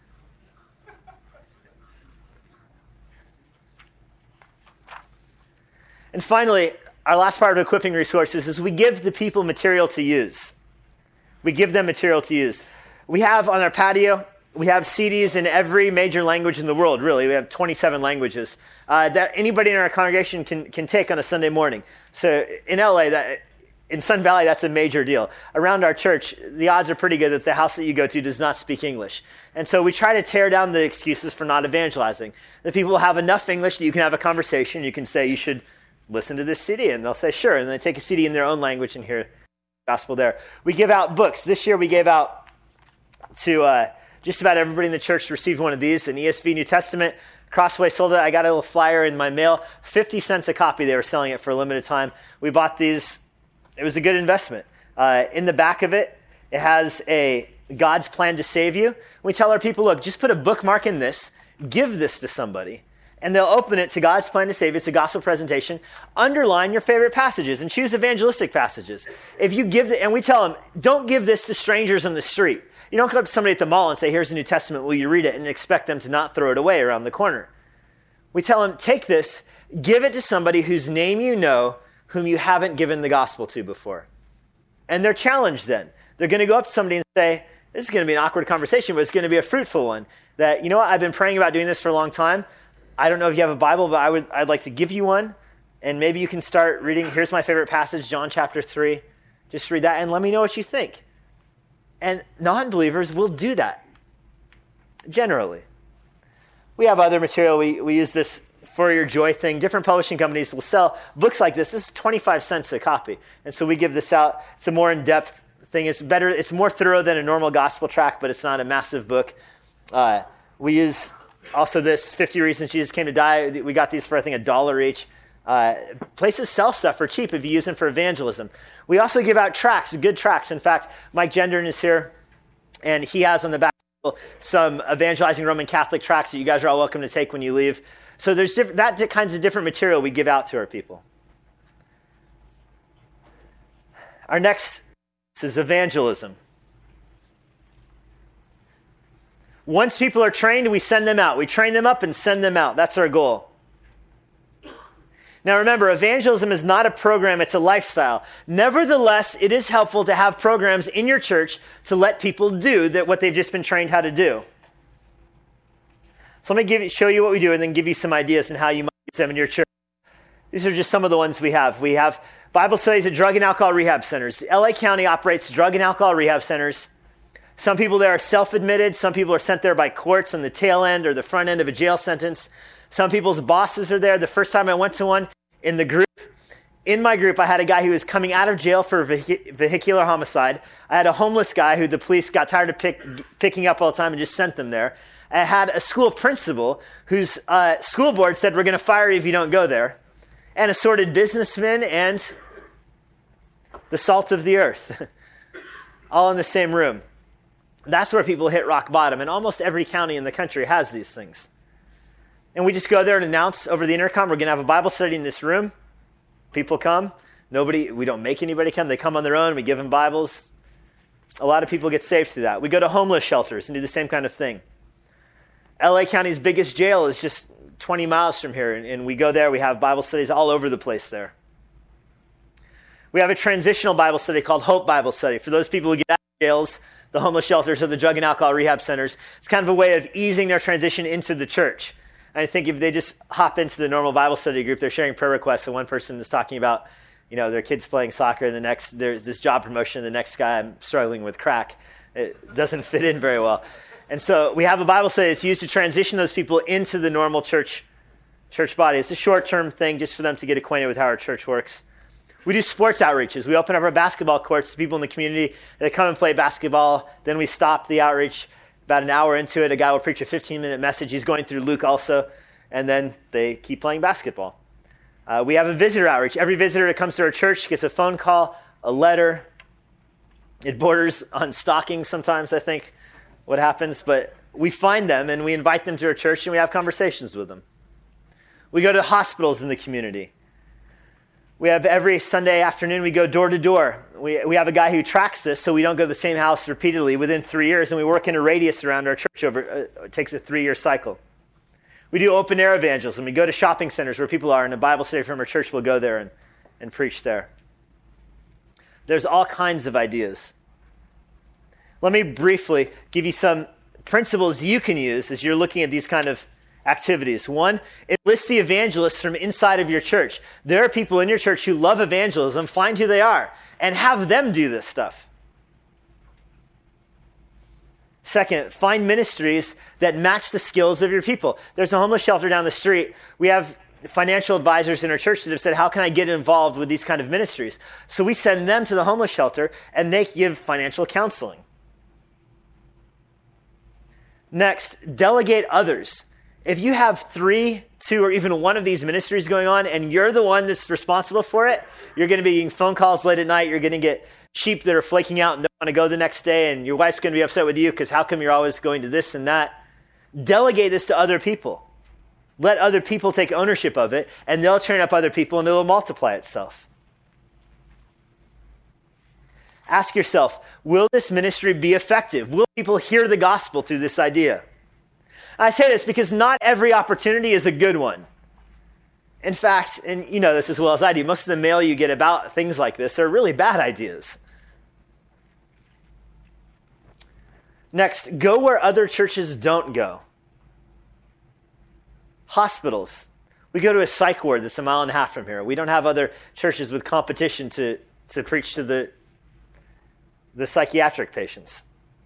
And finally, our last part of equipping resources is we give the people material to use. We give them material to use. We have on our patio, we have CDs in every major language in the world, really. We have 27 languages that anybody in our congregation can take on a Sunday morning. So in LA, in Sun Valley, that's a major deal. Around our church, the odds are pretty good that the house that you go to does not speak English. And so we try to tear down the excuses for not evangelizing. The people have enough English that you can have a conversation. You can say, you should listen to this CD, and they'll say, sure. And they take a CD in their own language and hear the gospel there. We give out books. This year we gave out to just about everybody in the church received one of these, an ESV New Testament. Crossway sold it. I got a little flyer in my mail. 50 cents a copy. They were selling it for a limited time. We bought these. It was a good investment. In the back of it, it has a God's plan to save you. We tell our people, look, just put a bookmark in this, give this to somebody, and they'll open it to God's plan to save. It's a gospel presentation. Underline your favorite passages and choose evangelistic passages. If you give and we tell them, don't give this to strangers on the street. You don't come up to somebody at the mall and say, here's the New Testament, will you read it? And expect them to not throw it away around the corner. We tell them, take this, give it to somebody whose name you know, whom you haven't given the gospel to before. And they're challenged then. They're going to go up to somebody and say, this is going to be an awkward conversation, but it's going to be a fruitful one. That, you know what, I've been praying about doing this for a long time. I don't know if you have a Bible, but I'd like to give you one. And maybe you can start reading, here's my favorite passage, John chapter 3. Just read that and let me know what you think. And non-believers will do that, generally. We have other material. We use this For Your Joy thing. Different publishing companies will sell books like this. This is 25 cents a copy. And so we give this out. It's a more in-depth thing. It's better. It's more thorough than a normal gospel tract, but it's not a massive book. We use also this 50 Reasons Jesus Came to Die. We got these for, I think, $1 each. Places sell stuff for cheap if you use them for evangelism. We also give out tracts, good tracts. In fact, Mike Gendron is here, and he has on the back some evangelizing Roman Catholic tracts that you guys are all welcome to take when you leave. So there's that kinds of different material we give out to our people. Our next is evangelism. Once people are trained, we send them out. We train them up and send them out. That's our goal. Now remember, evangelism is not a program, it's a lifestyle. Nevertheless, it is helpful to have programs in your church to let people do what they've just been trained how to do. So let me show you what we do and then give you some ideas on how you might use them in your church. These are just some of the ones we have. We have Bible studies at drug and alcohol rehab centers. LA County operates drug and alcohol rehab centers. Some people there are self-admitted. Some people are sent there by courts on the tail end or the front end of a jail sentence. Some people's bosses are there. The first time I went to one in my group, I had a guy who was coming out of jail for vehicular homicide. I had a homeless guy who the police got tired of picking up all the time and just sent them there. I had a school principal whose school board said, we're going to fire you if you don't go there. And assorted businessmen and the salt of the earth, all in the same room. That's where people hit rock bottom. And almost every county in the country has these things. And we just go there and announce over the intercom, we're going to have a Bible study in this room. People come. We don't make anybody come. They come on their own. We give them Bibles. A lot of people get saved through that. We go to homeless shelters and do the same kind of thing. LA County's biggest jail is just 20 miles from here. And we go there. We have Bible studies all over the place there. We have a transitional Bible study called Hope Bible Study. For those people who get out of jails, the homeless shelters, or the drug and alcohol rehab centers, it's kind of a way of easing their transition into the church. I think if they just hop into the normal Bible study group, they're sharing prayer requests, and one person is talking about, their kids playing soccer, and the next, there's this job promotion, and the next guy, I'm struggling with crack. It doesn't fit in very well. And so we have a Bible study that's used to transition those people into the normal church body. It's a short-term thing just for them to get acquainted with how our church works. We do sports outreaches. We open up our basketball courts to people in the community that come and play basketball. Then we stop the outreach. About an hour into it, a guy will preach a 15-minute message. He's going through Luke also, and then they keep playing basketball. We have a visitor outreach. Every visitor that comes to our church gets a phone call, a letter. It borders on stalking sometimes, I think, what happens. But we find them, and we invite them to our church, and we have conversations with them. We go to hospitals in the community. We have every Sunday afternoon, we go door to door. We have a guy who tracks this so we don't go to the same house repeatedly within 3 years, and we work in a radius around our church it takes a 3-year cycle. We do open air evangelism. We go to shopping centers where people are, and a Bible study from our church will go there and preach there. There's all kinds of ideas. Let me briefly give you some principles you can use as you're looking at these kind of activities. One, enlist the evangelists from inside of your church. There are people in your church who love evangelism. Find who they are and have them do this stuff. Second, find ministries that match the skills of your people. There's a homeless shelter down the street. We have financial advisors in our church that have said, how can I get involved with these kind of ministries? So we send them to the homeless shelter and they give financial counseling. Next, delegate others. If you have 3, 2, or even one of these ministries going on and you're the one that's responsible for it, you're going to be getting phone calls late at night. You're going to get sheep that are flaking out and don't want to go the next day, and your wife's going to be upset with you because how come you're always going to this and that? Delegate this to other people. Let other people take ownership of it, and they'll train up other people, and it'll multiply itself. Ask yourself, will this ministry be effective? Will people hear the gospel through this idea? I say this because not every opportunity is a good one. In fact, and you know this as well as I do, most of the mail you get about things like this are really bad ideas. Next, go where other churches don't go. Hospitals. We go to a psych ward that's a mile and a half from here. We don't have other churches with competition to preach to the psychiatric patients.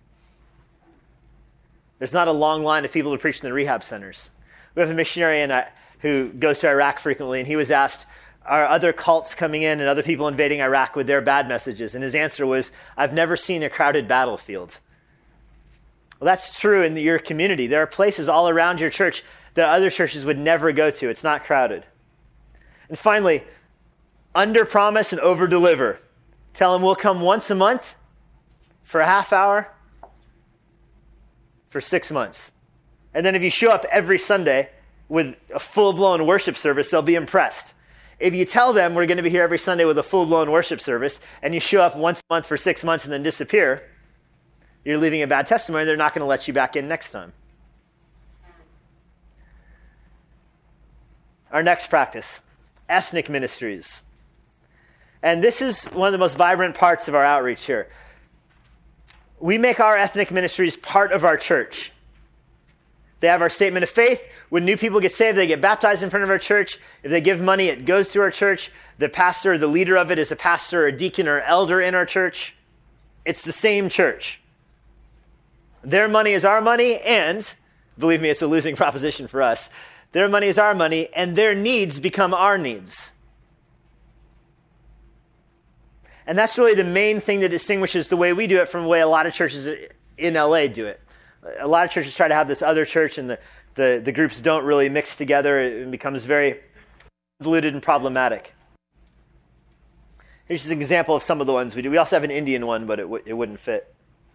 There's not a long line of people to preach in the rehab centers. We have a missionary who goes to Iraq frequently, and he was asked, are other cults coming in and other people invading Iraq with their bad messages? And his answer was, I've never seen a crowded battlefield. Well, that's true in your community. There are places all around your church that other churches would never go to. It's not crowded. And finally, under-promise and over-deliver. Tell them we'll come once a month for a half hour for 6 months. And then if you show up every Sunday with a full-blown worship service, they'll be impressed. If you tell them we're going to be here every Sunday with a full-blown worship service, and you show up once a month for 6 months and then disappear, you're leaving a bad testimony. They're not going to let you back in next time. Our next practice, ethnic ministries. And this is one of the most vibrant parts of our outreach here. We make our ethnic ministries part of our church. They have our statement of faith. When new people get saved, they get baptized in front of our church. If they give money, it goes to our church. The pastor, the leader of it, is a pastor, a deacon, or elder in our church. It's the same church. Their money is our money, and, believe me, it's a losing proposition for us. Their money is our money, and their needs become our needs. And that's really the main thing that distinguishes the way we do it from the way a lot of churches in LA do it. A lot of churches try to have this other church, and the groups don't really mix together. It becomes very convoluted and problematic. Here's just an example of some of the ones we do. We also have an Indian one, but it wouldn't fit.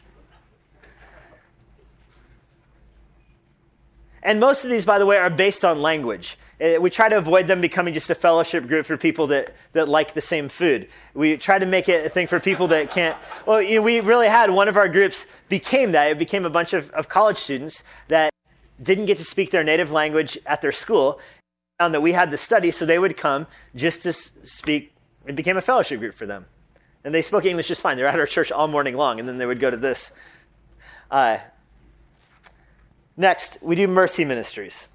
And most of these, by the way, are based on language. We try to avoid them becoming just a fellowship group for people that like the same food. We try to make it a thing for people that can't. Well, we really had one of our groups became that. It became a bunch of college students that didn't get to speak their native language at their school. Found that we had the study, so they would come just to speak. It became a fellowship group for them. And they spoke English just fine. They were at our church all morning long, and then they would go to this. Next, we do mercy ministries.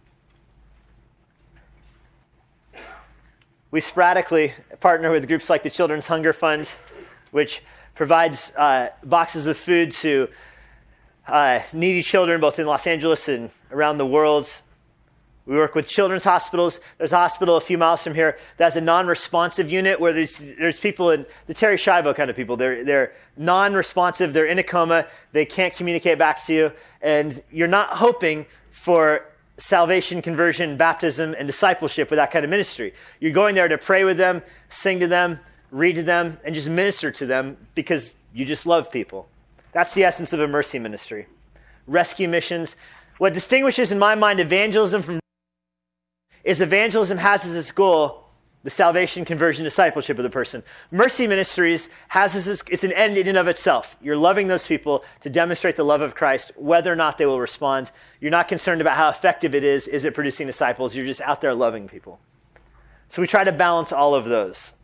We sporadically partner with groups like the Children's Hunger Fund, which provides boxes of food to needy children both in Los Angeles and around the world. We work with children's hospitals. There's a hospital a few miles from here that has a non-responsive unit where there's people in the Terry Schiavo kind of people. They're non-responsive. They're in a coma. They can't communicate back to you. And you're not hoping for salvation, conversion, baptism, and discipleship with that kind of ministry. You're going there to pray with them, sing to them, read to them, and just minister to them because you just love people. That's the essence of a mercy ministry. Rescue missions. What distinguishes, in my mind, evangelism from is evangelism has as its goal the salvation, conversion, discipleship of the person. Mercy ministries has as it's an end in and of itself. You're loving those people to demonstrate the love of Christ, whether or not they will respond. You're not concerned about how effective it is. Is it producing disciples? You're just out there loving people. So we try to balance all of those.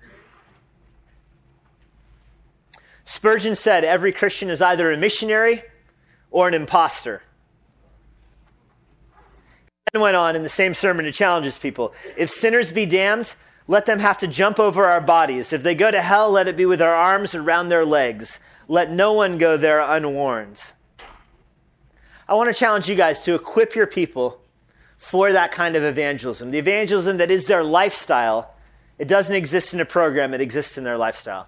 Spurgeon said every Christian is either a missionary or an imposter. And went on in the same sermon to challenge his people. If sinners be damned, let them have to jump over our bodies. If they go to hell, let it be with our arms around their legs. Let no one go there unwarned. I want to challenge you guys to equip your people for that kind of evangelism. The evangelism that is their lifestyle. It doesn't exist in a program. It exists in their lifestyle.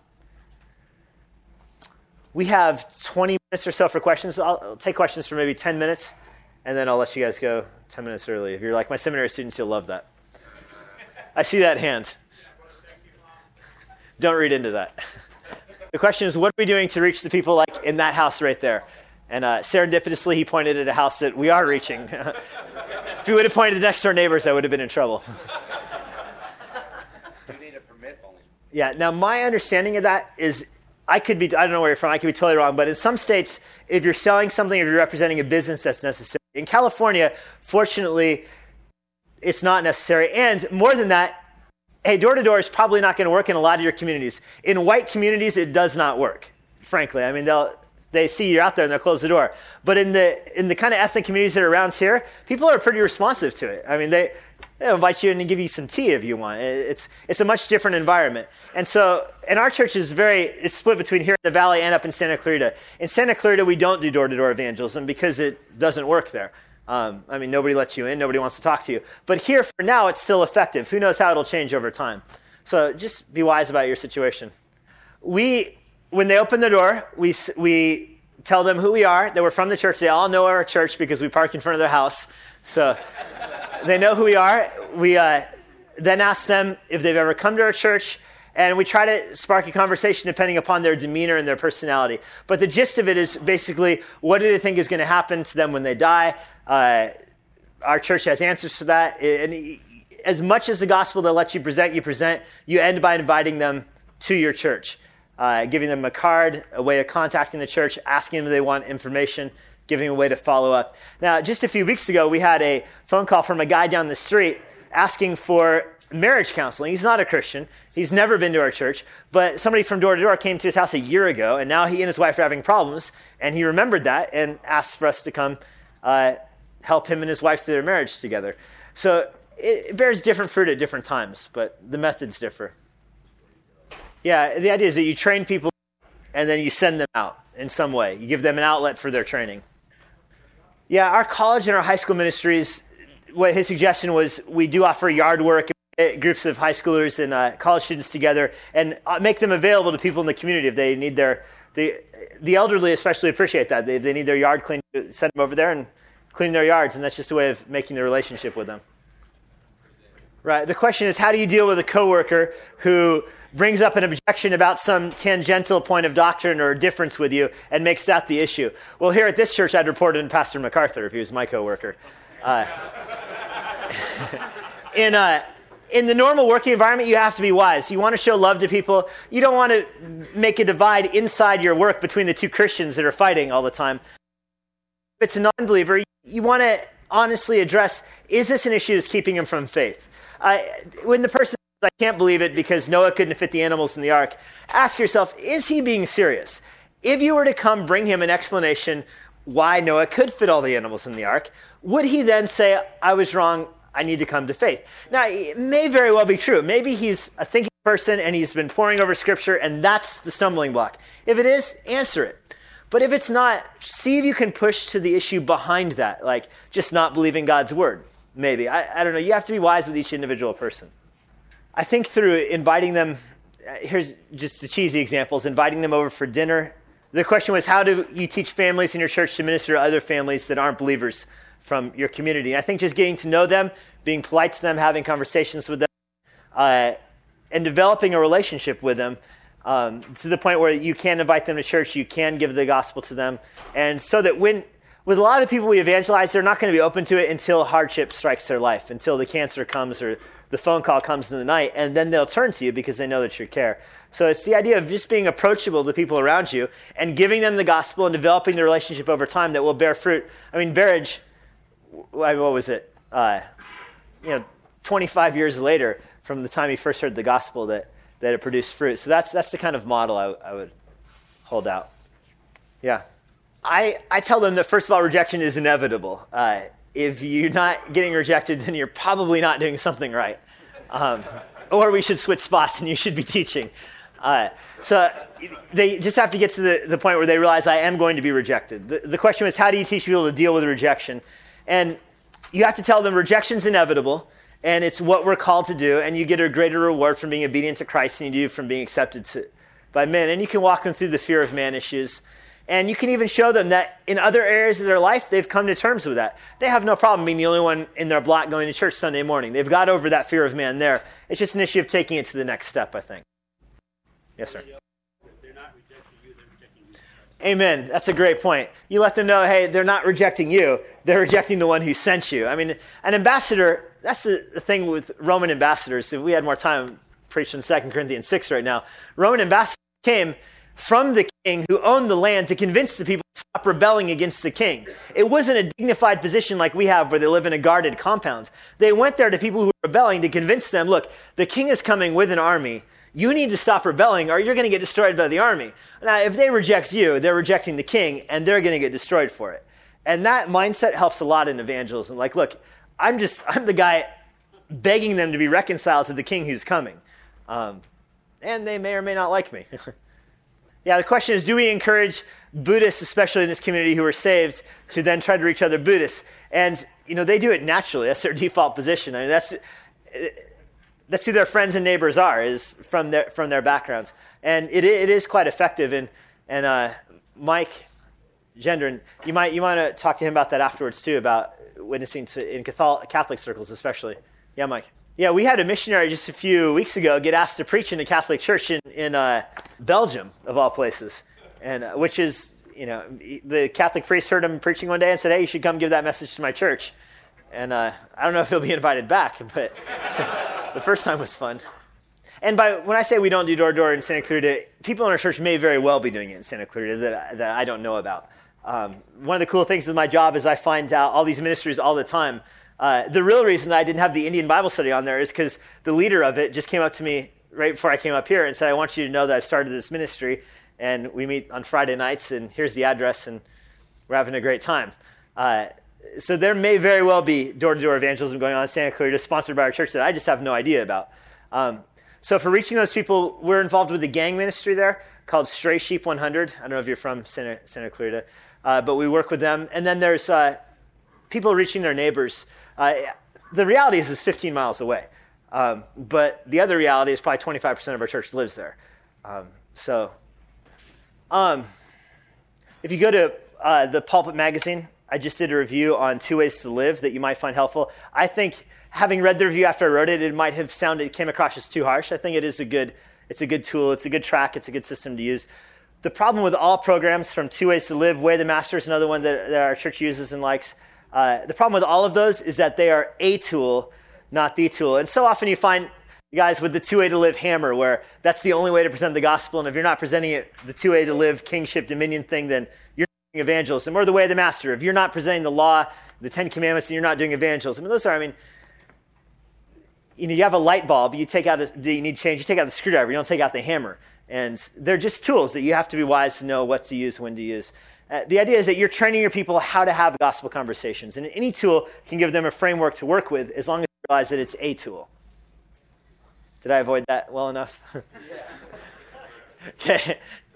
We have 20 minutes or so for questions. I'll take questions for maybe 10 minutes, and then I'll let you guys go 10 minutes early. If you're like my seminary students, you'll love that. I see that hand. Don't read into that. The question is, what are we doing to reach the people like in that house right there? And serendipitously, he pointed at a house that we are reaching. If he would have pointed to the next door neighbors, I would have been in trouble. You need a permit only. Yeah, now my understanding of that is, I don't know where you're from, I could be totally wrong, but in some states, if you're selling something, if you're representing a business, that's necessary. In California, fortunately, it's not necessary. And more than that, hey, door-to-door is probably not going to work in a lot of your communities. In white communities, it does not work, frankly. I mean, they see you out there and they'll close the door. But in the kind of ethnic communities that are around here, people are pretty responsive to it. I mean, they'll invite you in and give you some tea if you want. It's a much different environment. And so, and our church is it's split between here in the valley and up in Santa Clarita. In Santa Clarita, we don't do door-to-door evangelism because it doesn't work there. I mean, nobody lets you in. Nobody wants to talk to you. But here, for now, it's still effective. Who knows how it'll change over time. So just be wise about your situation. When they open the door, we tell them who we are, that we're from the church. They all know our church because we park in front of their house. So they know who we are. We then ask them if they've ever come to our church, and we try to spark a conversation depending upon their demeanor and their personality. But the gist of it is basically, what do they think is going to happen to them when they die? Our church has answers for that. And as much as the gospel they'll let you present, you end by inviting them to your church, giving them a card, a way of contacting the church, asking them if they want information, giving them a way to follow up. Now, just a few weeks ago, we had a phone call from a guy down the street asking for marriage counseling. He's not a Christian. He's never been to our church, but somebody from Door to Door came to his house a year ago, and now he and his wife are having problems, and he remembered that and asked for us to come help him and his wife through their marriage together. So it bears different fruit at different times, but the methods differ. Yeah, the idea is that you train people and then you send them out in some way. You give them an outlet for their training. Yeah, our college and our high school ministries, what his suggestion was, we do offer yard work, groups of high schoolers and college students together, and make them available to people in the community if they need the elderly especially appreciate that. They need their yard cleaned, send them over there and clean their yards, and that's just a way of making the relationship with them. Right. The question is, how do you deal with a coworker who brings up an objection about some tangential point of doctrine or difference with you and makes that the issue? Well, here at this church, I'd report it to Pastor MacArthur if he was my coworker. In the normal working environment, you have to be wise. You want to show love to people. You don't want to make a divide inside your work between the two Christians that are fighting all the time. If it's a non-believer, you want to honestly address, is this an issue that's keeping him from faith? When the person says, I can't believe it because Noah couldn't fit the animals in the ark, ask yourself, is he being serious? If you were to come bring him an explanation why Noah could fit all the animals in the ark, would he then say, I was wrong, I need to come to faith? Now, it may very well be true. Maybe he's a thinking person and he's been poring over Scripture and that's the stumbling block. If it is, answer it. But if it's not, see if you can push to the issue behind that, like just not believing God's word, maybe. I don't know. You have to be wise with each individual person. I think through inviting them, here's just the cheesy examples, inviting them over for dinner. The question was, how do you teach families in your church to minister to other families that aren't believers from your community? I think just getting to know them, being polite to them, having conversations with them, and developing a relationship with them to the point where you can invite them to church, you can give the gospel to them. And so that with a lot of the people we evangelize, they're not going to be open to it until hardship strikes their life, until the cancer comes or the phone call comes in the night, and then they'll turn to you because they know that you care. So it's the idea of just being approachable to people around you and giving them the gospel and developing the relationship over time that will bear fruit. I mean, Berridge, what was it? 25 years later from the time he first heard the gospel that it produced fruit. So that's the kind of model I would hold out. Yeah. I tell them that, first of all, rejection is inevitable. If you're not getting rejected, then you're probably not doing something right. Or we should switch spots and you should be teaching. So they just have to get to the point where they realize I am going to be rejected. The question is, how do you teach people to deal with rejection? And you have to tell them rejection's inevitable, and it's what we're called to do, and you get a greater reward from being obedient to Christ than you do from being accepted by men. And you can walk them through the fear of man issues. And you can even show them that in other areas of their life, they've come to terms with that. They have no problem being the only one in their block going to church Sunday morning. They've got over that fear of man there. It's just an issue of taking it to the next step, I think. Yes, sir. If they're not rejecting you, they're rejecting you. Amen. That's a great point. You let them know, hey, they're not rejecting you. They're rejecting the one who sent you. I mean, an ambassador, that's the thing with Roman ambassadors. If we had more time, I'm preaching 2 Corinthians 6 right now. Roman ambassadors came from the king who owned the land to convince the people to stop rebelling against the king. It wasn't a dignified position like we have where they live in a guarded compound. They went there to people who were rebelling to convince them, look, the king is coming with an army. You need to stop rebelling or you're going to get destroyed by the army. Now, if they reject you, they're rejecting the king and they're going to get destroyed for it. And that mindset helps a lot in evangelism. Like, look, I'm the guy begging them to be reconciled to the king who's coming. And they may or may not like me. Yeah, the question is, do we encourage Buddhists, especially in this community who are saved, to then try to reach other Buddhists? And, they do it naturally. That's their default position. I mean, that's who their friends and neighbors are, is from their backgrounds. And it is quite effective. And Mike Gendron, you might want to talk to him about that afterwards too, about witnessing in Catholic circles especially. Yeah, Mike. Yeah, we had a missionary just a few weeks ago get asked to preach in a Catholic church in Belgium, of all places, and which is, the Catholic priest heard him preaching one day and said, hey, you should come give that message to my church. And I don't know if he'll be invited back, but the first time was fun. And when I say we don't do door-to-door in Santa Clarita, people in our church may very well be doing it in Santa Clarita that I don't know about. One of the cool things with my job is I find out all these ministries all the time. The real reason that I didn't have the Indian Bible study on there is because the leader of it just came up to me right before I came up here and said, I want you to know that I've started this ministry, and we meet on Friday nights, and here's the address, and we're having a great time. So there may very well be door-to-door evangelism going on in Santa Clarita, sponsored by our church, that I just have no idea about. So for reaching those people, we're involved with a gang ministry there called Stray Sheep 100. I don't know if you're from Santa Clarita, but we work with them. And then there's people reaching their neighbors. The reality is it's 15 miles away. But the other reality is probably 25% of our church lives there. If you go to the Pulpit magazine, I just did a review on 2 ways to live that you might find helpful. I think having read the review after I wrote it, it might have came across as too harsh. I think it's a good tool. It's a good track. It's a good system to use. The problem with all programs from 2 Ways to Live, Way of the Master is another one that our church uses and likes. The problem with all of those is that they are a tool, not the tool. And so often you find guys with the 2 Way to Live hammer, where that's the only way to present the gospel. And if you're not presenting it, the 2 Way to Live kingship dominion thing, then you're not doing evangelism. Or the Way of the Master. If you're not presenting the law, the 10 Commandments, and you're not doing evangelism. You have a light bulb, you need change, you take out the screwdriver, you don't take out the hammer. And they're just tools that you have to be wise to know what to use, when to use. The idea is that you're training your people how to have gospel conversations. And any tool can give them a framework to work with as long as you realize that it's a tool. Did I avoid that well enough? Okay.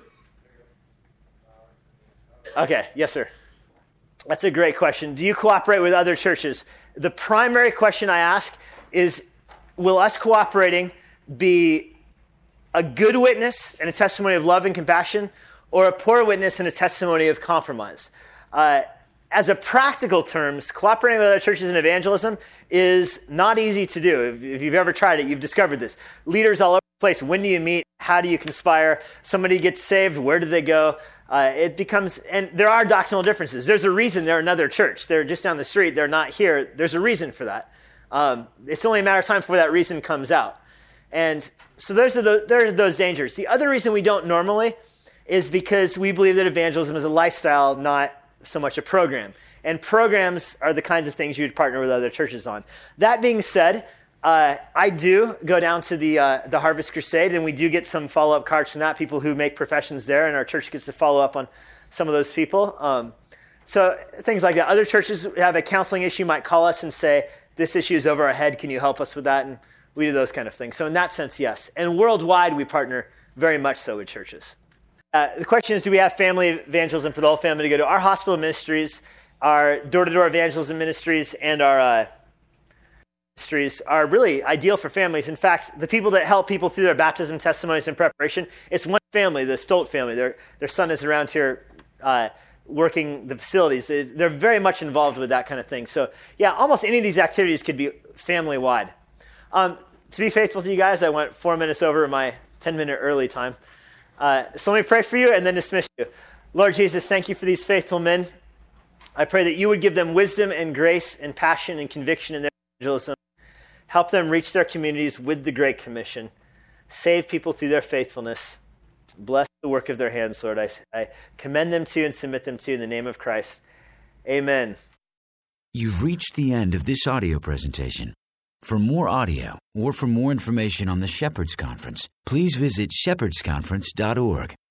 Okay, yes, sir. That's a great question. Do you cooperate with other churches? The primary question I ask is, will us cooperating be a good witness and a testimony of love and compassion, or a poor witness and a testimony of compromise? As a practical terms, cooperating with other churches in evangelism is not easy to do. If you've ever tried it, you've discovered this. Leaders all over the place. When do you meet? How do you conspire? Somebody gets saved. Where do they go? And there are doctrinal differences. There's a reason they're another church. They're just down the street. They're not here. There's a reason for that. It's only a matter of time before that reason comes out. And so there are those dangers. The other reason we don't normally is because we believe that evangelism is a lifestyle, not so much a program. And programs are the kinds of things you'd partner with other churches on. That being said, I do go down to the Harvest Crusade, and we do get some follow-up cards from that, people who make professions there, and our church gets to follow up on some of those people. So things like that. Other churches have a counseling issue, might call us and say, this issue is over our head, can you help us with that? And we do those kind of things. So in that sense, yes. And worldwide, we partner very much so with churches. The question is, do we have family evangelism for the whole family to go to? Our hospital ministries, our door-to-door evangelism ministries, and our ministries are really ideal for families. In fact, the people that help people through their baptism testimonies and preparation, it's one family, the Stolt family. Their son is around here working the facilities. They're very much involved with that kind of thing. So yeah, almost any of these activities could be family-wide. To be faithful to you guys, I went 4 minutes over my 10-minute early time. So let me pray for you and then dismiss you. Lord Jesus, thank you for these faithful men. I pray that you would give them wisdom and grace and passion and conviction in their evangelism. Help them reach their communities with the Great Commission. Save people through their faithfulness. Bless the work of their hands, Lord. I commend them to you and submit them to you in the name of Christ. Amen. You've reached the end of this audio presentation. For more audio or for more information on the Shepherds Conference, please visit shepherdsconference.org.